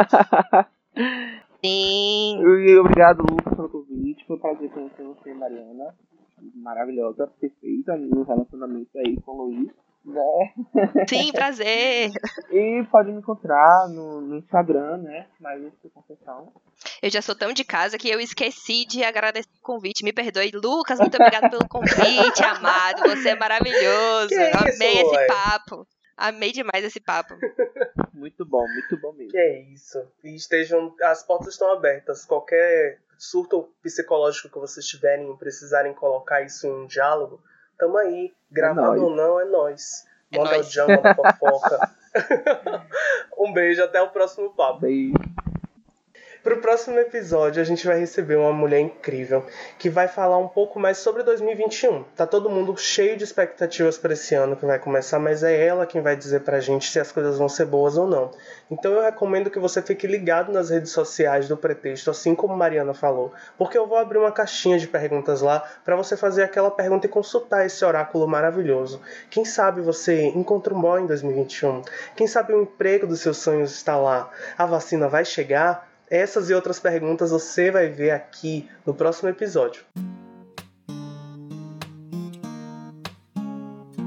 D: Sim!
E: E obrigado, Lucas, pelo convite, foi um prazer conhecer você, Mariana. Maravilhosa, perfeita no relacionamento aí com o Luiz, né?
D: Sim, prazer!
E: E pode me encontrar no Instagram, né? Maria Conceição.
D: Eu já sou tão de casa que eu esqueci de agradecer o convite. Me perdoe, Lucas, muito obrigada pelo convite, amado. Você é maravilhoso. Amei esse papo. Amei demais esse papo.
E: Muito bom mesmo.
C: Que é isso. E as portas estão abertas. Qualquer surto psicológico que vocês tiverem e precisarem colocar isso em um diálogo, tamo aí. Gravado ou não, é nóis. Manda o Django na fofoca. Um beijo, até o próximo papo.
E: Beijo.
C: Pro próximo episódio, a gente vai receber uma mulher incrível que vai falar um pouco mais sobre 2021. Tá todo mundo cheio de expectativas para esse ano que vai começar, mas é ela quem vai dizer pra gente se as coisas vão ser boas ou não. Então eu recomendo que você fique ligado nas redes sociais do Pretexto, assim como Mariana falou, porque eu vou abrir uma caixinha de perguntas lá para você fazer aquela pergunta e consultar esse oráculo maravilhoso. Quem sabe você encontra um boy em 2021? Quem sabe o emprego dos seus sonhos está lá? A vacina vai chegar? Essas e outras perguntas você vai ver aqui no próximo episódio.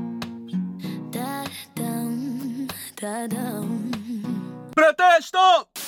G: Pretexto!